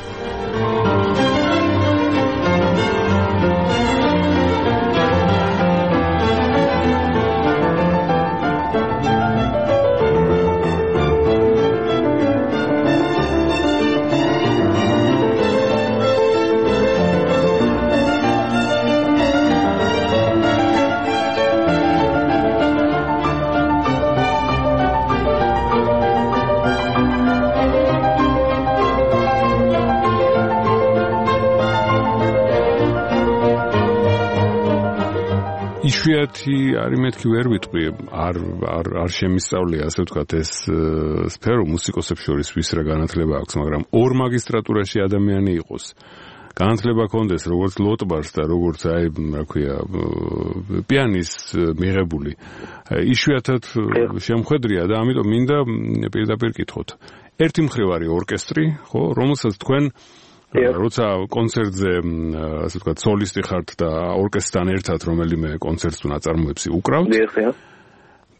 იშვიათი არის მეთქი ვერ ვიტყვი არ არ არ შემისწავლია ასე ვთქვათ ეს სფერო მუსიკოსებს შორის ვის რა განათლება აქვს მაგრამ ორ მაგისტრატურაში ადამიანი იყოს განათლება ჰქონდეს როგორც ლოტბარს და როგორც აი რა ქვია პიანის მიღებული იშვიათად შემხედრია და ამიტომ მინდა პირდაპირ კითხოთ ერთი მხრივ არის ორკესტრი ხო რომელსაც თქვენ როცა კონცერტზე ასე ვთქვათ სოლისტი ხართ და ორკესტრთან ერთად რომელიმე კონცერტს თუ ნაწარმოებს უკრავთ და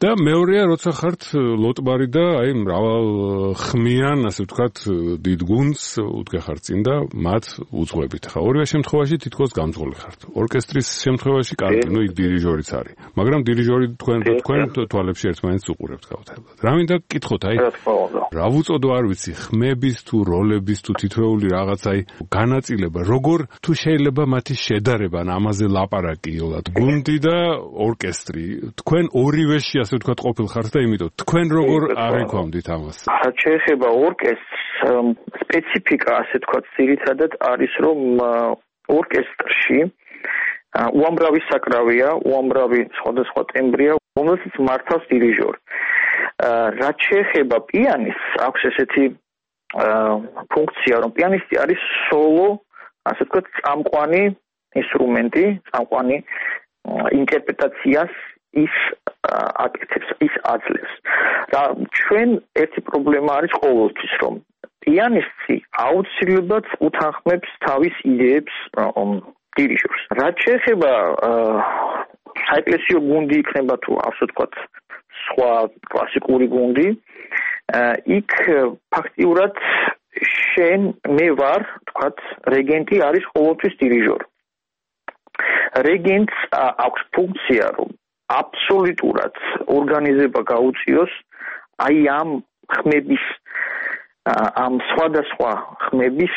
და მეორეა, როცა ხართ ლოტბარი და აი მრავალ ხმიან, ასე ვთქვათ, დიდ გუნდს უდგახართ წინ და მათ უძღვებით. ხა ორივე შემთხვევაში თითქოს გამძღოლი ხართ. ორკესტრის შემთხვევაში კარგი, ნუ იქ დირიჟორიც არის. მაგრამ დირიჟორი თქვენ თქვენ თვალებში ერთმანეთს უყურებთ გაუთავებლად. რა მინდა გკითხოთ, აი რა ვუწოდო არ ვიცი, ხმების თუ როლების თუ თითოეული რაღაცა აი განაწილება, როგორ თუ შეიძლება მათი შედარება, ან ამაზე ლაპარაკი იოლად, გუნდი და ორკესტრი. თქვენ ორივეში ასე ვთქვათ ყოფილ ხართ და იმიტომ თქვენ როგორ აღიქვამდით ამას? რაც შეეხება ორკესტრს, სპეციფიკა ასე ვთქვათ ძირითადად არის, რომ ორკესტრში უამრავი საკრავია, უამრავი სხვადასხვა ტემბრია, რომელსაც მართავს დირიჟორი. რაც შეეხება პიანისტს, აქვს ესეთი ფუნქცია, რომ პიანისტი არის სოლო, ასე ვთქვათ, წამყვანი ინსტრუმენტი, წამყვანი ინტერპრეტაციას ის აკეთებს, ის აძლევს. და ჩვენ ერთი პრობლემა არის ყოველთვის, რომ პიანისტი აუცილებლად უთანხმებს თავის იდეებს დირიჟორს. რაც შეეხება საეკლესიო გუნდი იქნება თუ ასე ვთქვათ სხვა კლასიკური გუნდი, იქ ფაქტიურად შენ მე ვარ, ვთქვათ, რეგენტი არის ყოველთვის დირიჟორი. რეგენტს აქვს ფუნქცია, რომ აბსოლუტურად ორგანიზება გაუწიოს აი ამ ხმების, ამ სხვადასხვა ხმების,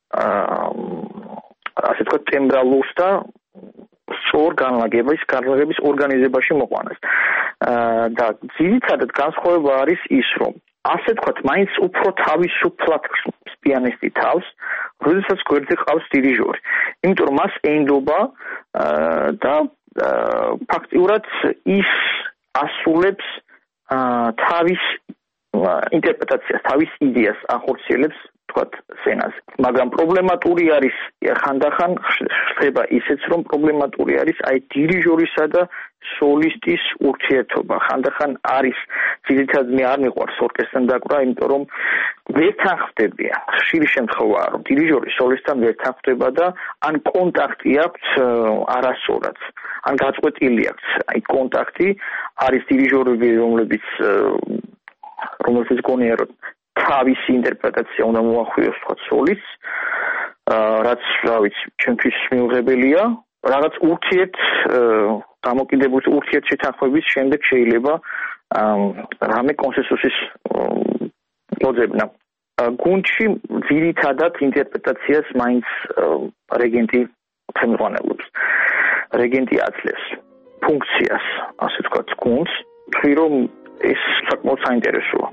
ასე ვთქვათ, ტემბრალურს და სწორ განლაგების, განლაგების ორგანიზებაში მოყვანას. და ძირითადად განსხვავება არის ის, რომ ასე ვთქვათ, მაინც უფრო თავისუფლად ხსნის პიანისტი თავს, როდესაც გვერდზე ყავს დირიჟორი. იმიტომ რომ მას ენდობა და ფაქტიურად ის ასრულებს თავის ინტერპრეტაციას, თავის იდეას ახორციელებს, ვთქვათ, სცენაზე. მაგრამ პრობლემატური არის ხანდახან ხდება ისეც, რომ პრობლემატური არის აი დირიჟორისა და სოლისტის ურთიერთობა. ხანდახან არის, ძირითადად მე არ მიყვარს ორკესტრთან დაკვრა, იმიტომ რომ ვერთან ხვდებიან. ხშირი შემთხვევაა, რომ დირიჟორი სოლისტთან ვერთან ხვდება და ან კონტაქტი აქვს არასწორად, ან გაწყვეტილი აქვს აი კონტაქტი, არის დირიჟორები, რომლებიც რომელსაც გონია, რომ თავისი ინტერპრეტაცია უნდა მოახვიოს თქვათ სოლისტს, რაც, რა ვიცი, ჩვენთვის მიუღებელია. რაღაც ურთიერთ დამოკიდებულ ურთიერთ შეთანხმების შემდეგ შეიძლება რამე კონსენსუსის მოძებნა. გუნდში ძირითადად ინტერპრეტაციას მაინც რეგენტი ხელმძღვანელობს. რეგენტი აძლევს ფუნქციას, ასე ვთქვათ, გუნდს, თქვი რომ ეს საკმაოდ საინტერესოა.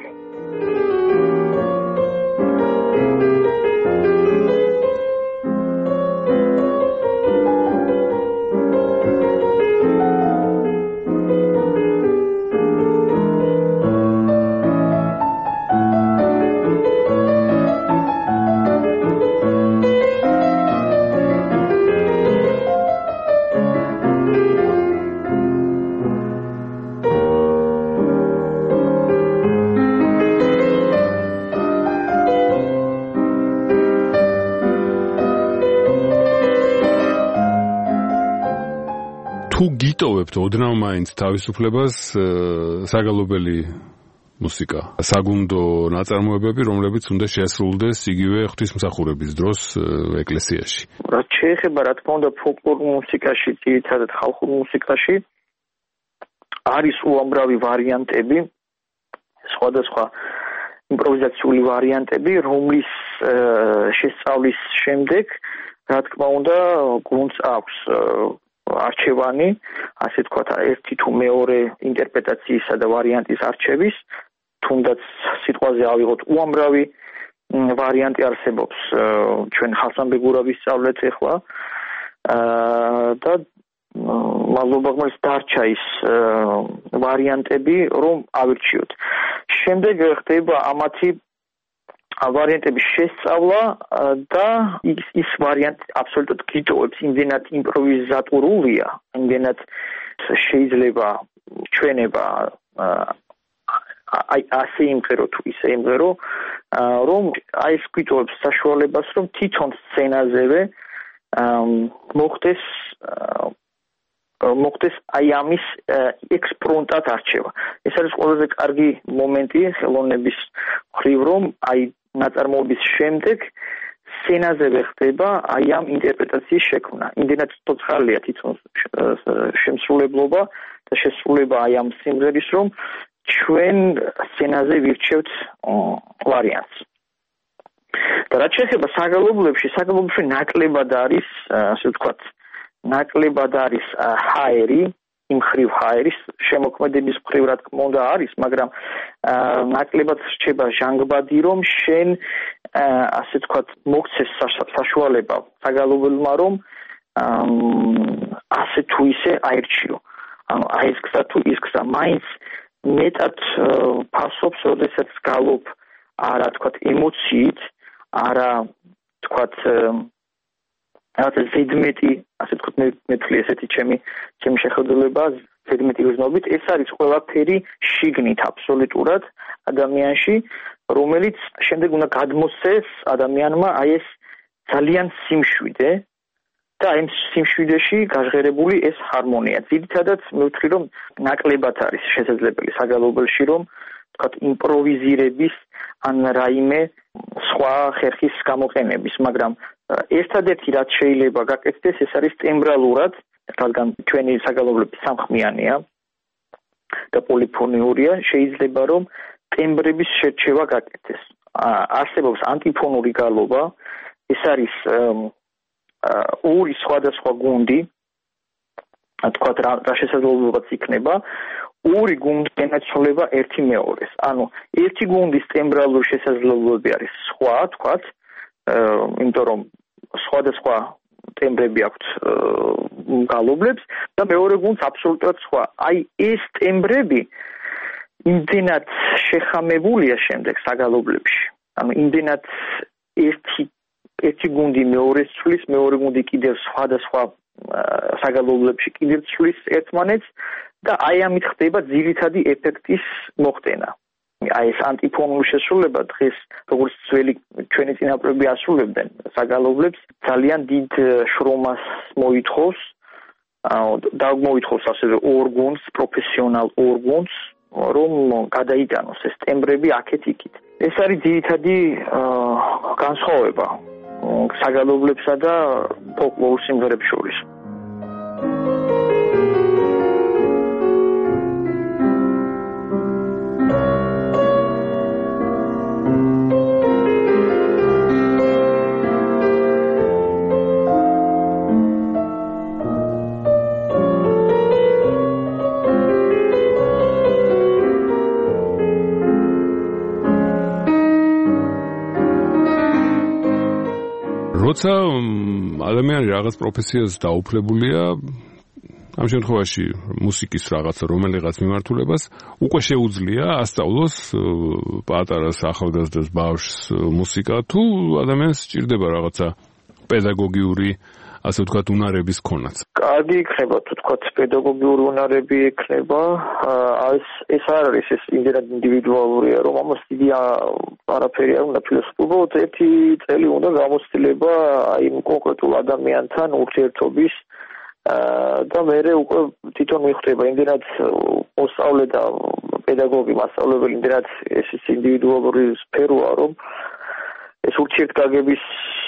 გიტოვებთ ოდნავ მაინც თავისუფლებას საგალობელი მუსიკა, საგუნდო ნაწარმოებები, რომლებიც უნდა შეასრულდეს იგივე ღვთისმსახურების დროს ეკლესიაში. რაც შეეხება, რა თქმა უნდა, ფოლკლორულ მუსიკაში, ძირითადად ხალხურ მუსიკაში არის უამრავი ვარიანტები, სხვადასხვა იმპროვიზაციული ვარიანტები, რომლის შესწავლის შემდეგ, რა თქმა უნდა, გუნდს აქვს არჩევანი, ასე ვთქვათ, ერთი თუ მეორე ინტერპრეტაციისა და ვარიანტის არჩევის, თუნდაც სიტყვაზე ავიღოთ უამრავი ვარიანტი არსებობს, ჩვენ ხალხსამბეგურა ვისწავლეთ ახლა და მადლობა ღმერთს დარჩა ის ვარიანტები, რომ ავირჩიოთ. შემდეგ ხდება ამათი ვარიანტების შესწავლა და ის ის ვარიანტი აბსოლუტურად გიტოვებს, იმდენად იმპროვიზატორულია, იმდენად შეიძლება ჩვენება აი ასე იმღერო თუ ისე იმღერო, რომ აი ეს გიტოვებს საშუალებას, რომ თვითონ სცენაზევე მოხდეს მოხდეს აი ამის ექსპრონტად არჩევა. ეს არის ყველაზე კარგი მომენტი ხელოვნების მხრივ, რომ აი ნაწარმოების შემდეგ სცენაზევე ხდება აი ამ ინტერპრეტაციის შექმნა. იმდენად ცოცხალია თვითონ შემსრულებლობა და შესრულება აი ამ სიმღერის, რომ ჩვენ სცენაზე ვირჩევთ ვარიანტს. და რაც შეეხება საგალობლებში, საგალობლებში ნაკლებად არის, ასე ვთქვათ, ნაკლებად არის ჰაერი, იმ ხრივ ჰაერის შემოქმედების მხრივ რა თქმა უნდა არის, მაგრამ ნაკლებად რჩება ჟანგბადი, რომ შენ ასე ვთქვათ, მოგცეს საშუალება საგალობელმა, რომ ასე თუ ისე აირჩიო. ანუ აი ეს გზა თუ ის გზა მაინც მეტად ფასობს, როდესაც გალობ არა თქვათ ემოციით, არა თქვათ რაღაც ზედმეტი, ასე თქვათ მეთქლი ესეთი ჩემი ჩემი შეხედულება ზედმეტი უზნობით, ეს არის ყველაფერი შიგნით აბსოლუტურად ადამიანში, რომელიც შემდეგ უნდა გადმოსცეს ადამიანმა აი ეს ძალიან სიმშვიდე და აი სიმშვიდეში გაჟღერებული ეს ჰარმონია. ძირითადად მე ვთქვი, რომ ნაკლებად არის შესაძლებელი საგალობელში, რომ თქვათ იმპროვიზირების ან რაიმე სხვა ხერხის გამოყენების, მაგრამ ერთადერთი რაც შეიძლება გაკეთდეს, ეს არის ტემბრალურად, რადგან ჩვენი საგალობლები სამხმიანია და პოლიფონიურია, შეიძლება რომ ტემბრების შერჩევა გაკეთდეს. არსებობს ანტიფონური გალობა, ეს არის ორი სხვადასხვა გუნდი, თქვათ რა შესაძლებლობაც იქნება, ორი გუნდი ენაცვლება ერთი მეორეს. ანუ ერთი გუნდის ტემბრალური შესაძლებლობები არის სხვა, თქვათ, იმიტომ რომ სხვადასხვა ტემბრები აქვთ გალობლებს და მეორე გუნდს აბსოლუტურად სხვა. აი ეს ტემბრები იმდენად შეხამებულია შემდეგ საგალობლებში. ანუ იმდენად ერთი ერთი გუნდი მეორეს ცვლის, მეორე გუნდი კიდევ სხვადასხვა საგალობლებში კიდევ ცვლის ერთმანეთს და აი ამით ხდება ძირითადი ეფექტის მოხდენა. აი ეს ანტიფონური შესრულება დღეს როგორც ძველი ჩვენი წინაპრები ასრულებდნენ საგალობლებს, ძალიან დიდ შრომას მოითხოვს და მოითხოვს ასევე ორ გუნდს, პროფესიონალ ორ გუნდს, რომ გადაიტანოს ეს ტემბრები აქეთ იქით. ეს არის ძირითადი განსხვავება საგალობლებსა და ფოლკლორულ სიმღერებს შორის. როცა ადამიანი რაღაც პროფესიას დაუფლებულია, ამ შემთხვევაში მუსიკის რაღაცა რომელიღაც მიმართულებას უკვე შეუძლია ასწავლოს პატარას ახალგაზრდას ბავშვს მუსიკა, თუ ადამიანს სჭირდება რაღაცა პედაგოგიური, ასე ვთქვათ, უნარების ქონაც. კარგი იქნება, თუ თქვათ პედაგოგიური უნარები ექნება, ეს ეს არ არის, ეს იმდენად ინდივიდუალურია, რომ ამას დიდი არაფერი არ უნდა ფილოსოფიურად, ერთი წელი უნდა გამოცდილება აი კონკრეტულ ადამიანთან ურთიერთობის და მერე უკვე თვითონ მიხვდება იმდენად მოსწავლე და პედაგოგი, მასწავლებელი იმდენად ეს ის ინდივიდუალური სფეროა, რომ ეს ურთიერთგაგების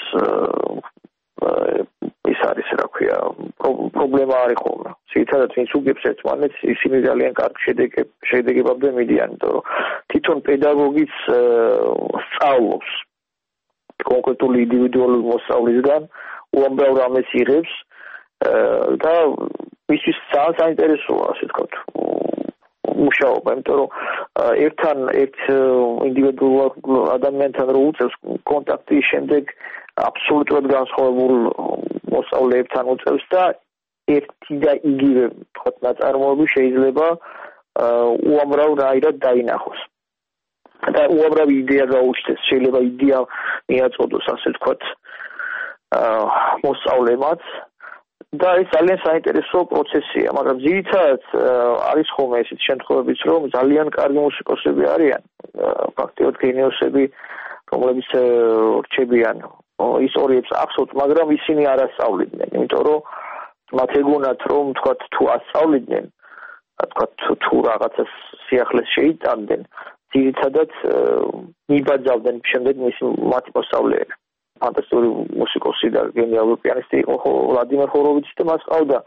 ის არის, რა ქვია, პრობლემა არის ხოლმე. ძირითადად ვინც უგებს ერთმანეთს, ისინი ძალიან კარგ შედეგებამდე მიდიან, იმიტომ რომ თვითონ პედაგოგიც სწავლობს კონკრეტული ინდივიდუალური მოსწავლისგან, უამრავ რამეს იღებს და მისთვის ძალიან საინტერესოა, ასე ვთქვათ, მუშაობა, იმიტომ რომ ერთთან ერთ ინდივიდუალურ ადამიანთან რო უწევს კონტაქტი, შემდეგ აბსოლუტურად განსხვავებულ მოსწავლეებთან უწევს და ერთი და იგივე ვთქვათ ნაწარმოები შეიძლება უამრავ რაირად დაინახოს. და უამრავი იდეა გაუჩნდეს, შეიძლება იდეა მიაწოდოს, ასე ვთქვათ, მოსწავლემაც და ეს ძალიან საინტერესო პროცესია, მაგრამ ძირითადად არის ხოლმე ესეთ შემთხვევებიც, რომ ძალიან კარგი მუსიკოსები არიან, ფაქტიურად გენიოსები, რომლებიც რჩებიან ისტორიებს ახსოვთ, მაგრამ ისინი არ ასწავლიდნენ, იმიტომ რომ მათ ეგონათ რომ თქვათ თუ ასწავლიდნენ, თქვათ თუ რაღაცა სიახლეს შეიტანდნენ, ძირითადად მიბაძავდნენ შემდეგ მისი მათი მოსწავლეები. ფანტასტიკური მუსიკოსი და გენიალური პიანისტი იყო ვლადიმერ ჰოროვიცი და მას ყავდა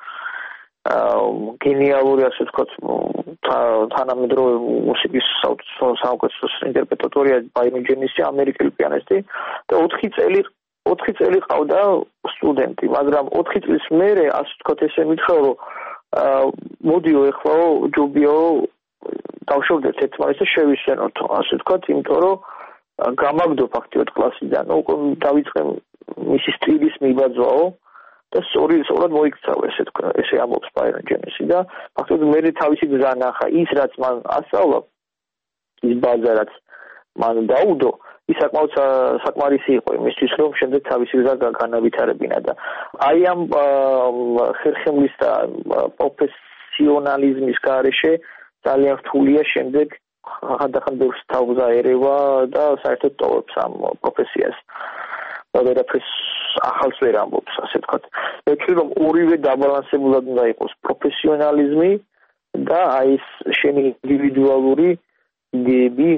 გენიალური ასე ვთქვათ თანამედროვე მუსიკის საუკეთესო ინტერპრეტატორია ბაირონ ჯენისი, ამერიკელი პიანისტი და ოთხი წელი ოთხი წელი ყავდა სტუდენტი, მაგრამ ოთხი წლის მერე ასე ვთქვათ ესე მითხრა რომ მოდიო ეხლაო ჯობიაო დავშოვდეთ ერთმანეთს და შევისვენოთო ასე ვთქვათ, იმიტომ რომ გამაგდო ფაქტიურად კლასიდან, უკვე დავიწყე მისი სტილის მიბაძვაო და სწორი სწორად მოიქცავა ესე თქვა, ესე ამბობს ბაირონ ჯენისი და ფაქტობრივად მე თავისი გზა ნახა, ის რაც მან ასწავლა, ის ბაზა რაც მან დაუდო, ის საკმაოდ საკმარისი იყო იმისთვის, რომ შემდეგ თავისი გზა განავითარებინა და აი ამ ხერხემლის და პროფესიონალიზმის გარეშე ძალიან რთულია შემდეგ ხანდახან ბევრს თავგზა ერევა და საერთოდ ტოვებს ამ პროფესიას. და ვერაფერს ახალს ვერ ამბობს, ასე ვთქვათ. მე ვთვლი, რომ ორივე დაბალანსებულად უნდა იყოს პროფესიონალიზმი და აი ეს შენი ინდივიდუალური იდეები,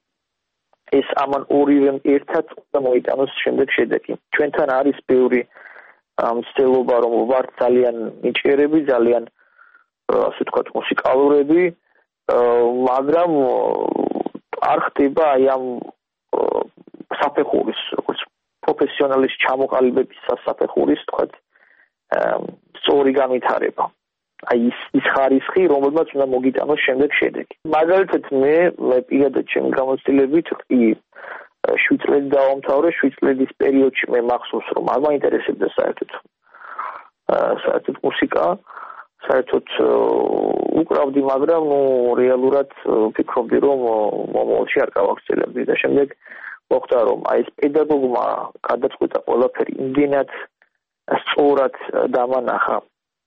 ეს ამან ორივემ ერთად უნდა მოიტანოს შემდეგ შედეგი. ჩვენთან არის ბევრი მცდელობა, რომ ვართ ძალიან ნიჭიერები, ძალიან ასე ვთქვათ მუსიკალურები, მაგრამ არ ხდება აი ამ საფეხურის, როგორც პროფესიონალის ჩამოყალიბების საფეხურის, თქვათ, სწორი განვითარება. აი ის ის ხარისხი, რომელმაც უნდა მოგიტანოს შემდეგ შედეგი. მაგალითად მე მე პირადად ჩემი გამოცდილებით კი შვიდ წლები დავამთავრე, შვიდ წლების პერიოდში მე მახსოვს რომ არ მაინტერესებდა საერთოდ საერთოდ მუსიკა, საერთოდ უკრავდი, მაგრამ ნუ რეალურად ვფიქრობდი რომ მომავალში არ გავაგრძელებდი და შემდეგ მოხდა რომ აი ეს პედაგოგმა გადაწყვიტა ყველაფერი იმდენად სწორად დამანახა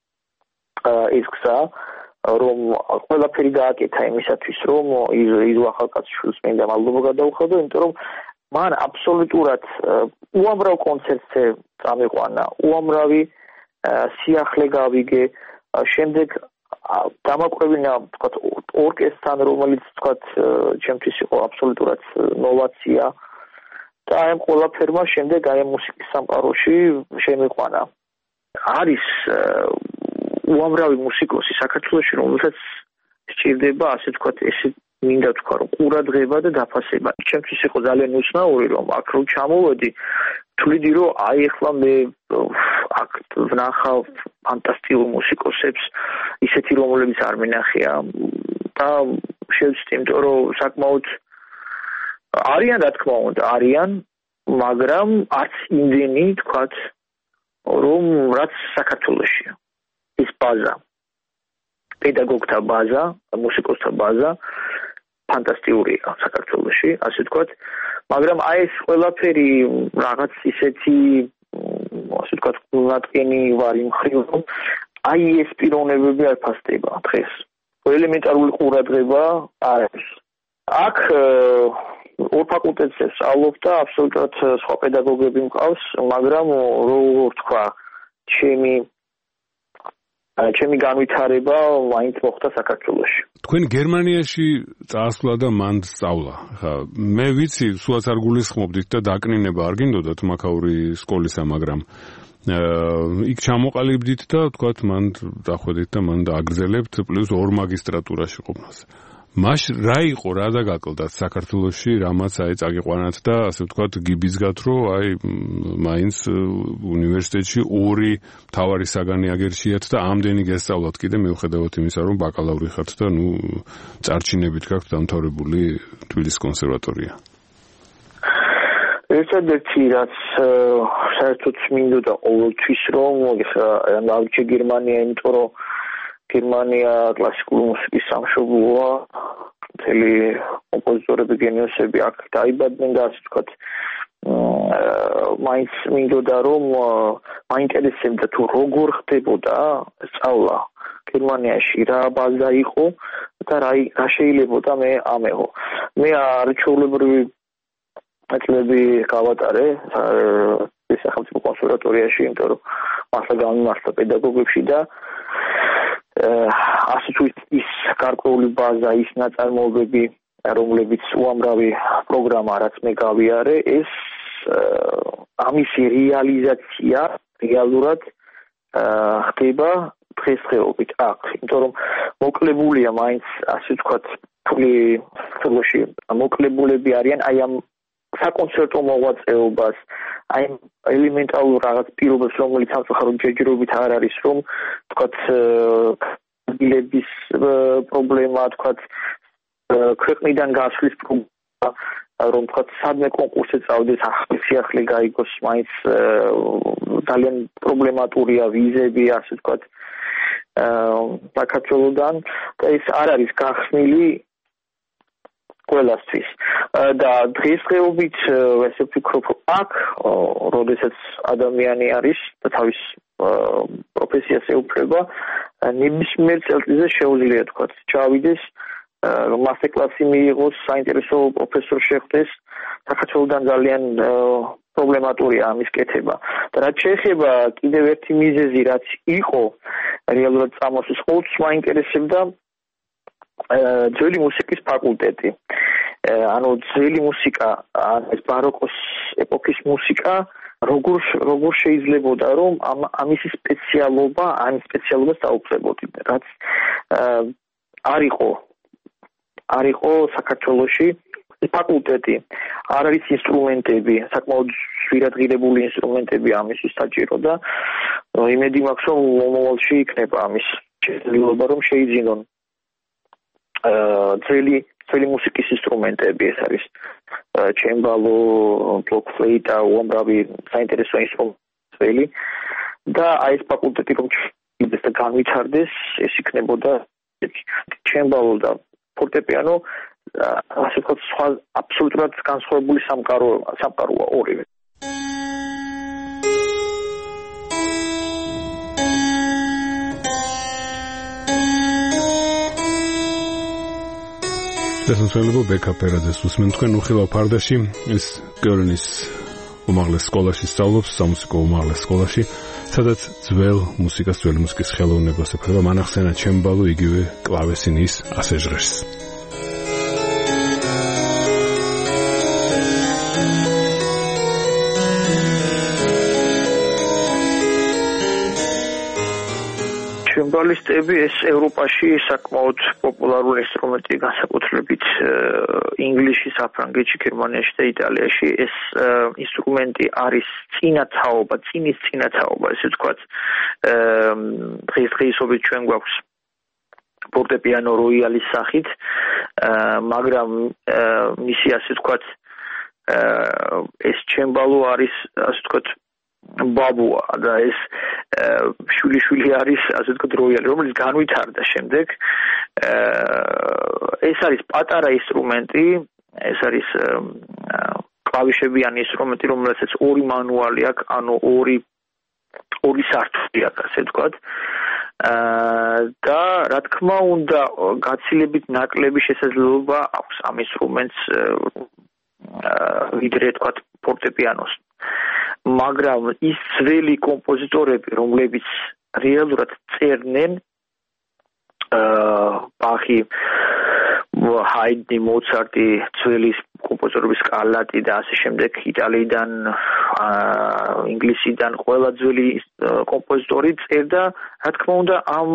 ის გზა, რომ ყველაფერი გააკეთა იმისათვის, რომ ის ახალგაზრდა მინდა მადლობა გადაუხადო, იმიტომ რომ მან აბსოლუტურად უამრავ კონცერტზე წამიყვანა, უამრავი სიახლე გავიგე, შემდეგ დამაკვრევინა, თქვათ, ორკესტრთან, რომელიც, თქვათ, ჩემთვის იყო აბსოლუტურად ნოვაცია და აი ამ ყველაფერმა შემდეგ აი ამ მუსიკის სამყაროში შემიყვანა. არის უამრავი მუსიკოსი საქართველოში, რომელსაც სჭირდება, ასე ვთქვათ, ესე მინდა თქვა, რომ ყურადღება და დაფასება. ჩემთვის იყო ძალიან უცნაური, რომ აქ რო ჩამოვედი, თვლიდი, რომ აი ახლა მე აქ ვნახავ ფანტასტიკურ მუსიკოსებს, ისეთი რომლებიც არ მინახია და შევცდი, იმიტომ რომ საკმაოდ არიან, რა თქმა უნდა, არიან, მაგრამ არც იმდენი, თქვათ, რომ რაც საქართველოშია. ის ბაზა, პედაგოგთა ბაზა, მუსიკოსთა ბაზა ფანტასტიკურია საქართველოში, ასე ვთქვათ, მაგრამ აი ეს ყველაფერი რაღაც ისეთი, ასე ვთქვათ, გულნატკენი ვარ იმ მხრივ, რომ აი ეს პიროვნებები არ ფასდება დღეს. ელემენტარული ყურადღება არ არის. აქ ორ ფაკულტეტზე სწავლობ და აბსოლუტურად სხვა პედაგოგები მყავს, მაგრამ როგორ თქვა, ჩემი ჩემი განვითარება მაინც მოხდა საქართველოში. თქვენ გერმანიაში წასვლა და მანდ სწავლა. ხა მე ვიცი, სულაც არ გულისხმობდით და დაკნინება არ გინდოდათ მაქაური სკოლისა, მაგრამ იქ ჩამოყალიბდით და თქვათ მანდ დახვედით და მანდ აგრძელებთ პლუს ორ მაგისტრატურაში ყოფნას. მაშ რა იყო, რა დაგაკლდათ საქართველოში, რამაც აი წაგიყვანათ და ასე ვთქვათ გიბიზგათ, რომ აი მაინც უნივერსიტეტში ორი მთავარი საგანი აგერჩიათ და ამდენი გესწავლათ კიდე მიუხედავად იმისა, რომ ბაკალავრი ხართ და ნუ წარჩინებით გაქვთ დამთავრებული თბილისის კონსერვატორია. ერთადერთი რაც საერთოდ მინდოდა ყოველთვის რომ ავჭე გერმანია, იმიტომ რომ გერმანია კლასიკური მუსიკის სამშობლოა, მთელი კომპოზიტორები, გენიოსები აქ დაიბადნენ და ასე ვთქვათ, მაინც მინდოდა რომ მაინტერესებდა თუ როგორ ხდებოდა სწავლა გერმანიაში, რა ბაზა იყო და რა რა შეიძლებოდა მე ამეღო. მე არჩეულებრივი წლები გავატარე სახელმწიფო კონსერვატორიაში, იმიტომ რომ მასლა გამიმართლა პედაგოგებში და ასე თუ ის გარკვეული ბაზა, ის ნაწარმოებები, რომლებიც უამრავი პროგრამა, რაც მე გავიარე, ეს ამის რეალიზაცია რეალურად ხდება დღესდღეობით აქ, იმიტომ რომ მოკლებულია მაინც ასე ვთქვათ ფული ხელში მოკლებულები არიან აი ამ საკონცერტო მოღვაწეობას, აი ელემენტარულ რაღაც პირობებს, რომელიც სამწუხაროდ ჯერჯერობით არ არის, რომ ვთქვათ გილების პრობლემა, ვთქვათ ქვეყნიდან გასვლის პრობლემა, რომ ვთქვათ სადმე კონკურსზე წავიდეს, ახალი სიახლე გაიგოს, მაინც ძალიან პრობლემატურია ვიზები, ასე ვთქვათ საქართველოდან და ეს არ არის გახსნილი ყველასთვის და დღესდღეობით ესე ვფიქრობ აქ როდესაც ადამიანი არის და თავის პროფესიას ეუფლება ნებისმიერ წელწადზე შეუძლია თქვა ჩავიდეს მასტერკლასი მიიღოს საინტერესო პროფესორ შეხვდეს საქართველოდან ძალიან პრობლემატურია ამის კეთება და რაც შეეხება კიდევ ერთი მიზეზი რაც იყო რეალურად წამოსვლის ყოველთვის მაინტერესებდა ძველი მუსიკის ფაკულტეტი. ანუ ძველი მუსიკა, ეს ბაროკოს ეპოქის მუსიკა, როგორ როგორ შეიძლებოდა რომ ამ ამისი სპეციალობა, ამ სპეციალობას დაუწყებოდით, რაც არ იყო არ იყო საქართველოში ფაკულტეტი, არ არის ინსტრუმენტები, საკმაოდ შვირადღირებული ინსტრუმენტები ამისთვის საჭირო და იმედი მაქვს რომ მომავალში იქნება ამის შესაძლებლობა რომ შეიძინონ ძველი ძველი მუსიკის ინსტრუმენტები ეს არის ჩემბალო, ბლოკფლეიტა, უამრავი საინტერესო ინსტრუმენტები და აი ეს ფაკულტეტი რომ ის და განვითარდეს ეს იქნებოდა ჩემბალო და ფორტეპიანო ასე ვთქვათ სხვა აბსოლუტურად განსხვავებული სამყარო სამყაროა ორივე დასასრულებო ბეკაპერაძეს უსმენ თქვენ უხილავ ფარდაში ის კიოლნის უმაღლეს სკოლაში სწავლობს სამუსიკო უმაღლეს სკოლაში სადაც ძველ მუსიკას ძველი მუსიკის ხელოვნებას ეფერება მან ახსენა ჩემბალო იგივე კლავესინის ასე ჟღერს ჩემბალისტები ეს ევროპაში საკმაოდ პოპულარული ინსტრუმენტი განსაკუთრებით ინგლისში, საფრანგეთში, გერმანიაში და იტალიაში ეს ინსტრუმენტი არის წინათაობა, წინის წინათაობა, ესე ვთქვათ, დღესდღეობით ჩვენ გვაქვს ფორტეპიანო როიალის სახით, მაგრამ მისი ასე ვთქვათ ეს ჩემბალო არის ასე ვთქვათ ბაბუა და ეს შვილიშვილი არის ასე ვთქვათ როიალი რომელიც განვითარდა შემდეგ ეს არის პატარა ინსტრუმენტი ეს არის კლავიშებიანი ინსტრუმენტი რომელსაც ორი მანუალი აქვს ანუ ორი ორი სართული აქვს ასე ვთქვათ და რა თქმა უნდა გაცილებით ნაკლები შესაძლებლობა აქვს ამ ინსტრუმენტს ვიდრე ვთქვათ ფორტეპიანოს მაგრამ ის ძველი კომპოზიტორები, რომლებიც რეალურად წერდნენ ბახი, ჰაიდნი, მოცარტი, ძველი კომპოზიტორების სკალატი და ასე შემდეგ იტალიიდან, ინგლისიდან ყველა ძველი კომპოზიტორი წერდა, რა თქმა უნდა, ამ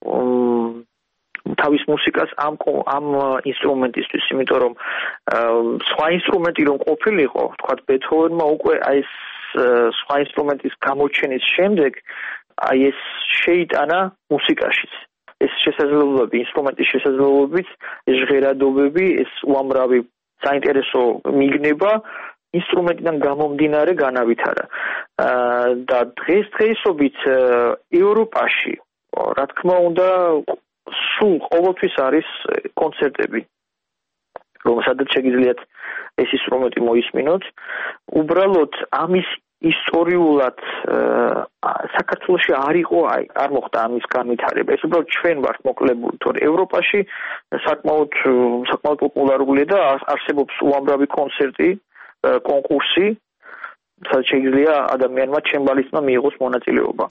თავის მუსიკას ამ ამ ინსტრუმენტისთვის, იმიტომ რომ სხვა ინსტრუმენტი რომ ყოფილიყო, თქვათ ბეთჰოვენმა უკვე აი ეს სხვა ინსტრუმენტის გამოჩენის შემდეგ აი ეს შეიტანა მუსიკაშიც. ეს შესაძლებლობები, ინსტრუმენტის შესაძლებლობებით, ეს ჟღერადობები, ეს უამრავი საინტერესო მიგნება ინსტრუმენტიდან გამომდინარე განავითარა. და დღესდღეობით ევროპაში, რა თქმა უნდა, სულ ყოველთვის არის კონცერტები, რომ სადაც შეგიძლიათ ეს ინსტრუმენტი მოისმინოთ. უბრალოდ ამის ისტორიულად საქართველოში არ იყო, აი, არ მოხდა ამის განვითარება. ეს უბრალოდ ჩვენ ვართ მოკლებული, თორე ევროპაში საკმაოდ საკმაოდ პოპულარულია და არსებობს უამრავი კონცერტი, კონკურსი სადაც შეიძლება ადამიანმა ჩემბალისტმა მიიღოს მონაწილეობა.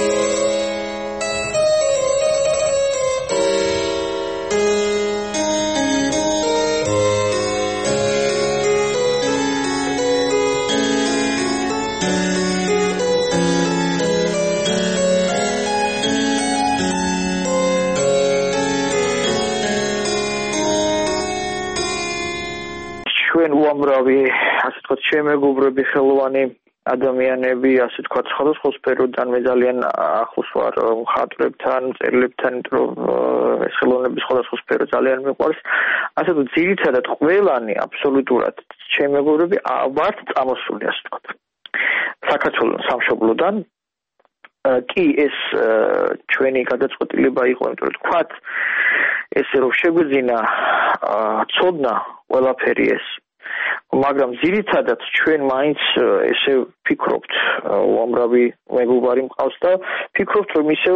უამრავი, ასე თქვათ, შემეგობრები, ხელოვანი ადამიანები, ასე თქვათ, სხვადასხვა სფეროდან მე ძალიან ახლოს ვარ მხატვრებთან, მწერლებთან, იმიტომ რომ ეს ხელოვნების სხვადასხვა სფერო ძალიან მიყვარს. ასე თუ ძირითადად ყველანი აბსოლუტურად შემეგობრები ვართ წამოსული, ასე თქვათ. საქართველოს სამშობლოდან კი ეს ჩვენი გადაწყვეტილება იყო, იმიტომ რომ თქვათ, ესე რომ შეგვეძინა ცოდნა ყველაფერი ეს მაგრამ ძირითადად ჩვენ მაინც ესე ვფიქრობთ, უამრავი მეგობარი მყავს და ვფიქრობთ, რომ ისევ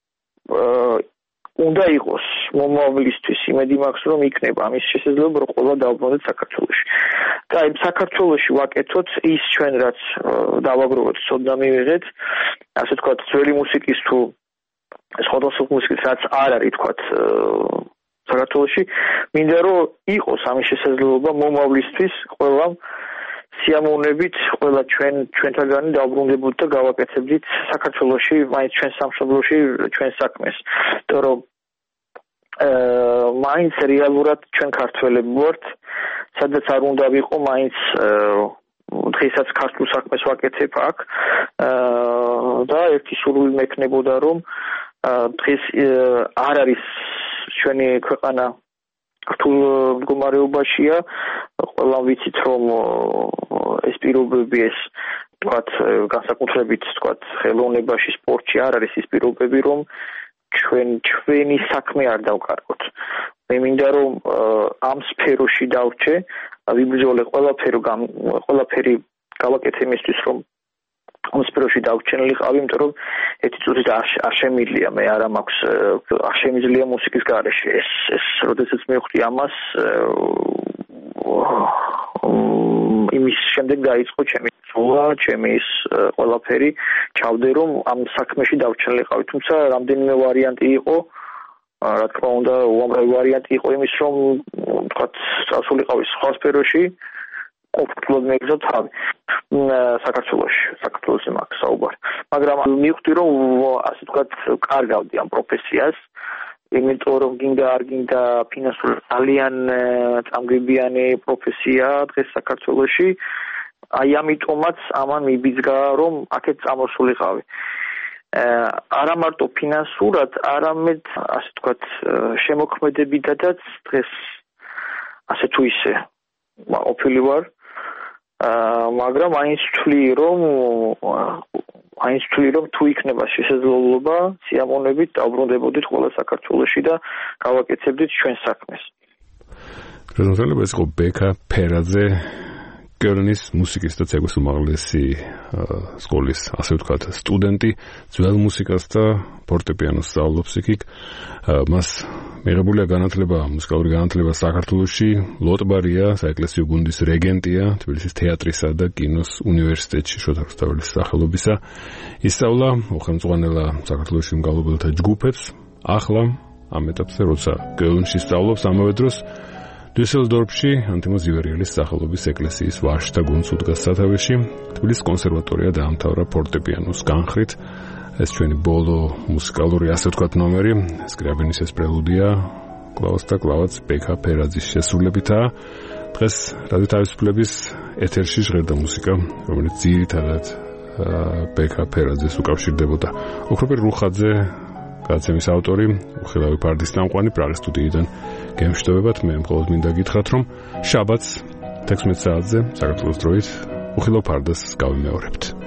უნდა იყოს მომავლისთვის იმედი მაქვს, რომ იქნება ამის შესაძლებლობა, რომ ყველა დავბრუნდეთ საქართველოში. და იმ საქართველოში ვაკეთოთ ის ჩვენ რაც დავაგროვოთ, ცოდნა მივიღეთ, ასე თქვათ, ძველი მუსიკის თუ სხვადასხვა მუსიკის რაც არ არის, თქვათ, საქართველოში მინდა რომ იყოს ამის შესაძლებლობა მომავლისთვის ყველამ სიამოვნებით ყველა ჩვენ ჩვენთაგანი დავბრუნდებოდით და გავაკეთებდით საქართველოში მაინც ჩვენ სამშობლოში ჩვენ საქმეს. იმიტომ რომ მაინც რეალურად ჩვენ ქართველები ვართ, სადაც არ უნდა ვიყო, მაინც დღესაც ქართულ საქმეს ვაკეთებ აქ და ერთი სურვილი მექნებოდა რომ დღეს არ არის ჩვენი ქვეყანა რთულ მდგომარეობაშია, ყველა ვიცით რომ ეს პირობები ეს თქვათ განსაკუთრებით თქვათ ხელოვნებაში, სპორტში არ არის ის პირობები რომ ჩვენ ჩვენი საქმე არ დავკარგოთ. მე მინდა რომ ამ სფეროში დავრჩე, ვიბრძოლე ყველაფერი ყველაფერი გავაკეთე იმისთვის რომ ამ სფეროში დავჩენილიყავი, იმიტომ რომ ერთი წუთით არ შემიძლია, მე არა მაქვს არ შემიძლია მუსიკის გარეშე ეს ეს როდესაც მივხვდი ამას იმის შემდეგ დაიწყო ჩემი ცოლა, ჩემი ის ყველაფერი ჩავდე რომ ამ საქმეში დავჩენილიყავი, თუმცა რამდენიმე ვარიანტი იყო, რა თქმა უნდა, უამრავი ვარიანტი იყო იმის რომ თქვათ წასულიყავი სხვა სფეროში ყოფილად მეგზო თავი საქართველოში, საქართველოს იმაკ საუბარი. მაგრამ მივხვდი რომ ასე თქვათ კარგავდი ამ პროფესიას, იმიტომ რომ გინდა არ გინდა ფინანსურად ძალიან წამგებიანი პროფესია დღეს საქართველოში. აი ამიტომაც ამან მიბიძგა რომ აქეთ წამოსულიყავი. არა მარტო ფინანსურად, არამედ ასე თქვათ შემოქმედებითაც დღეს ასე თუ ისე ყოფილი ვარ. მაგრამ აინც ვთვლი რომ აინც ვთვლი რომ თუ იქნება შესაძლებლობა სიამოვნებით დავბრუნდებოდით ყველა საქართველოში და გავაკეთებდით ჩვენ საქმეს. გრძელდება ეს იყო ბექა ფერაძე, კელნის მუსიკის და ცეკვის უმაღლესი სკოლის, ასე ვთქვათ, სტუდენტი, ძველ მუსიკას და ფორტეპიანოს სწავლობს იქ. მას მიღებულია განათლება, მუსიკალური განათლება საქართველოში, ლოტბარია, საეკლესიო გუნდის რეგენტია, თბილისის თეატრისა და კინოს უნივერსიტეტში, შოთა რუსთაველის სახელობისა. ისწავლა უხელმძღვანელა საქართველოში მგალობელთა ჯგუფებს. ახლა ამ ეტაპზე, როცა კელნში სწავლობს, ამავე დროს დუსელდორფში ანთიმოზ ივერიელის სახელობის ეკლესიის ვაჟთა გუნდს უდგას სათავეში. თბილისის კონსერვატორია დაამთავრა ფორტეპიანოს განხრით. ეს ჩვენი ბოლო მუსიკალური, ასე ვთქვათ, ნომერი, სკრიაბინის ეს პრელუდია, კლავას და კლავაც ბექა ფერაძის შესრულებითაა. დღეს რადიო თავისუფლების ეთერში ჟღერდა მუსიკა, რომელიც ძირითადად ბექა ფერაძეს უკავშირდებოდა. ოქროპირ რუხაძე, გადაცემის ავტორი, უხილავი ფარდის წამყვანი, პრაღის სტუდიიდან გემშვიდობებათ. მე მხოლოდ მინდა გითხრათ, რომ შაბათს თექვსმეტ საათზე საქართველოს დროით უხილავ ფარდას გავიმეორებთ.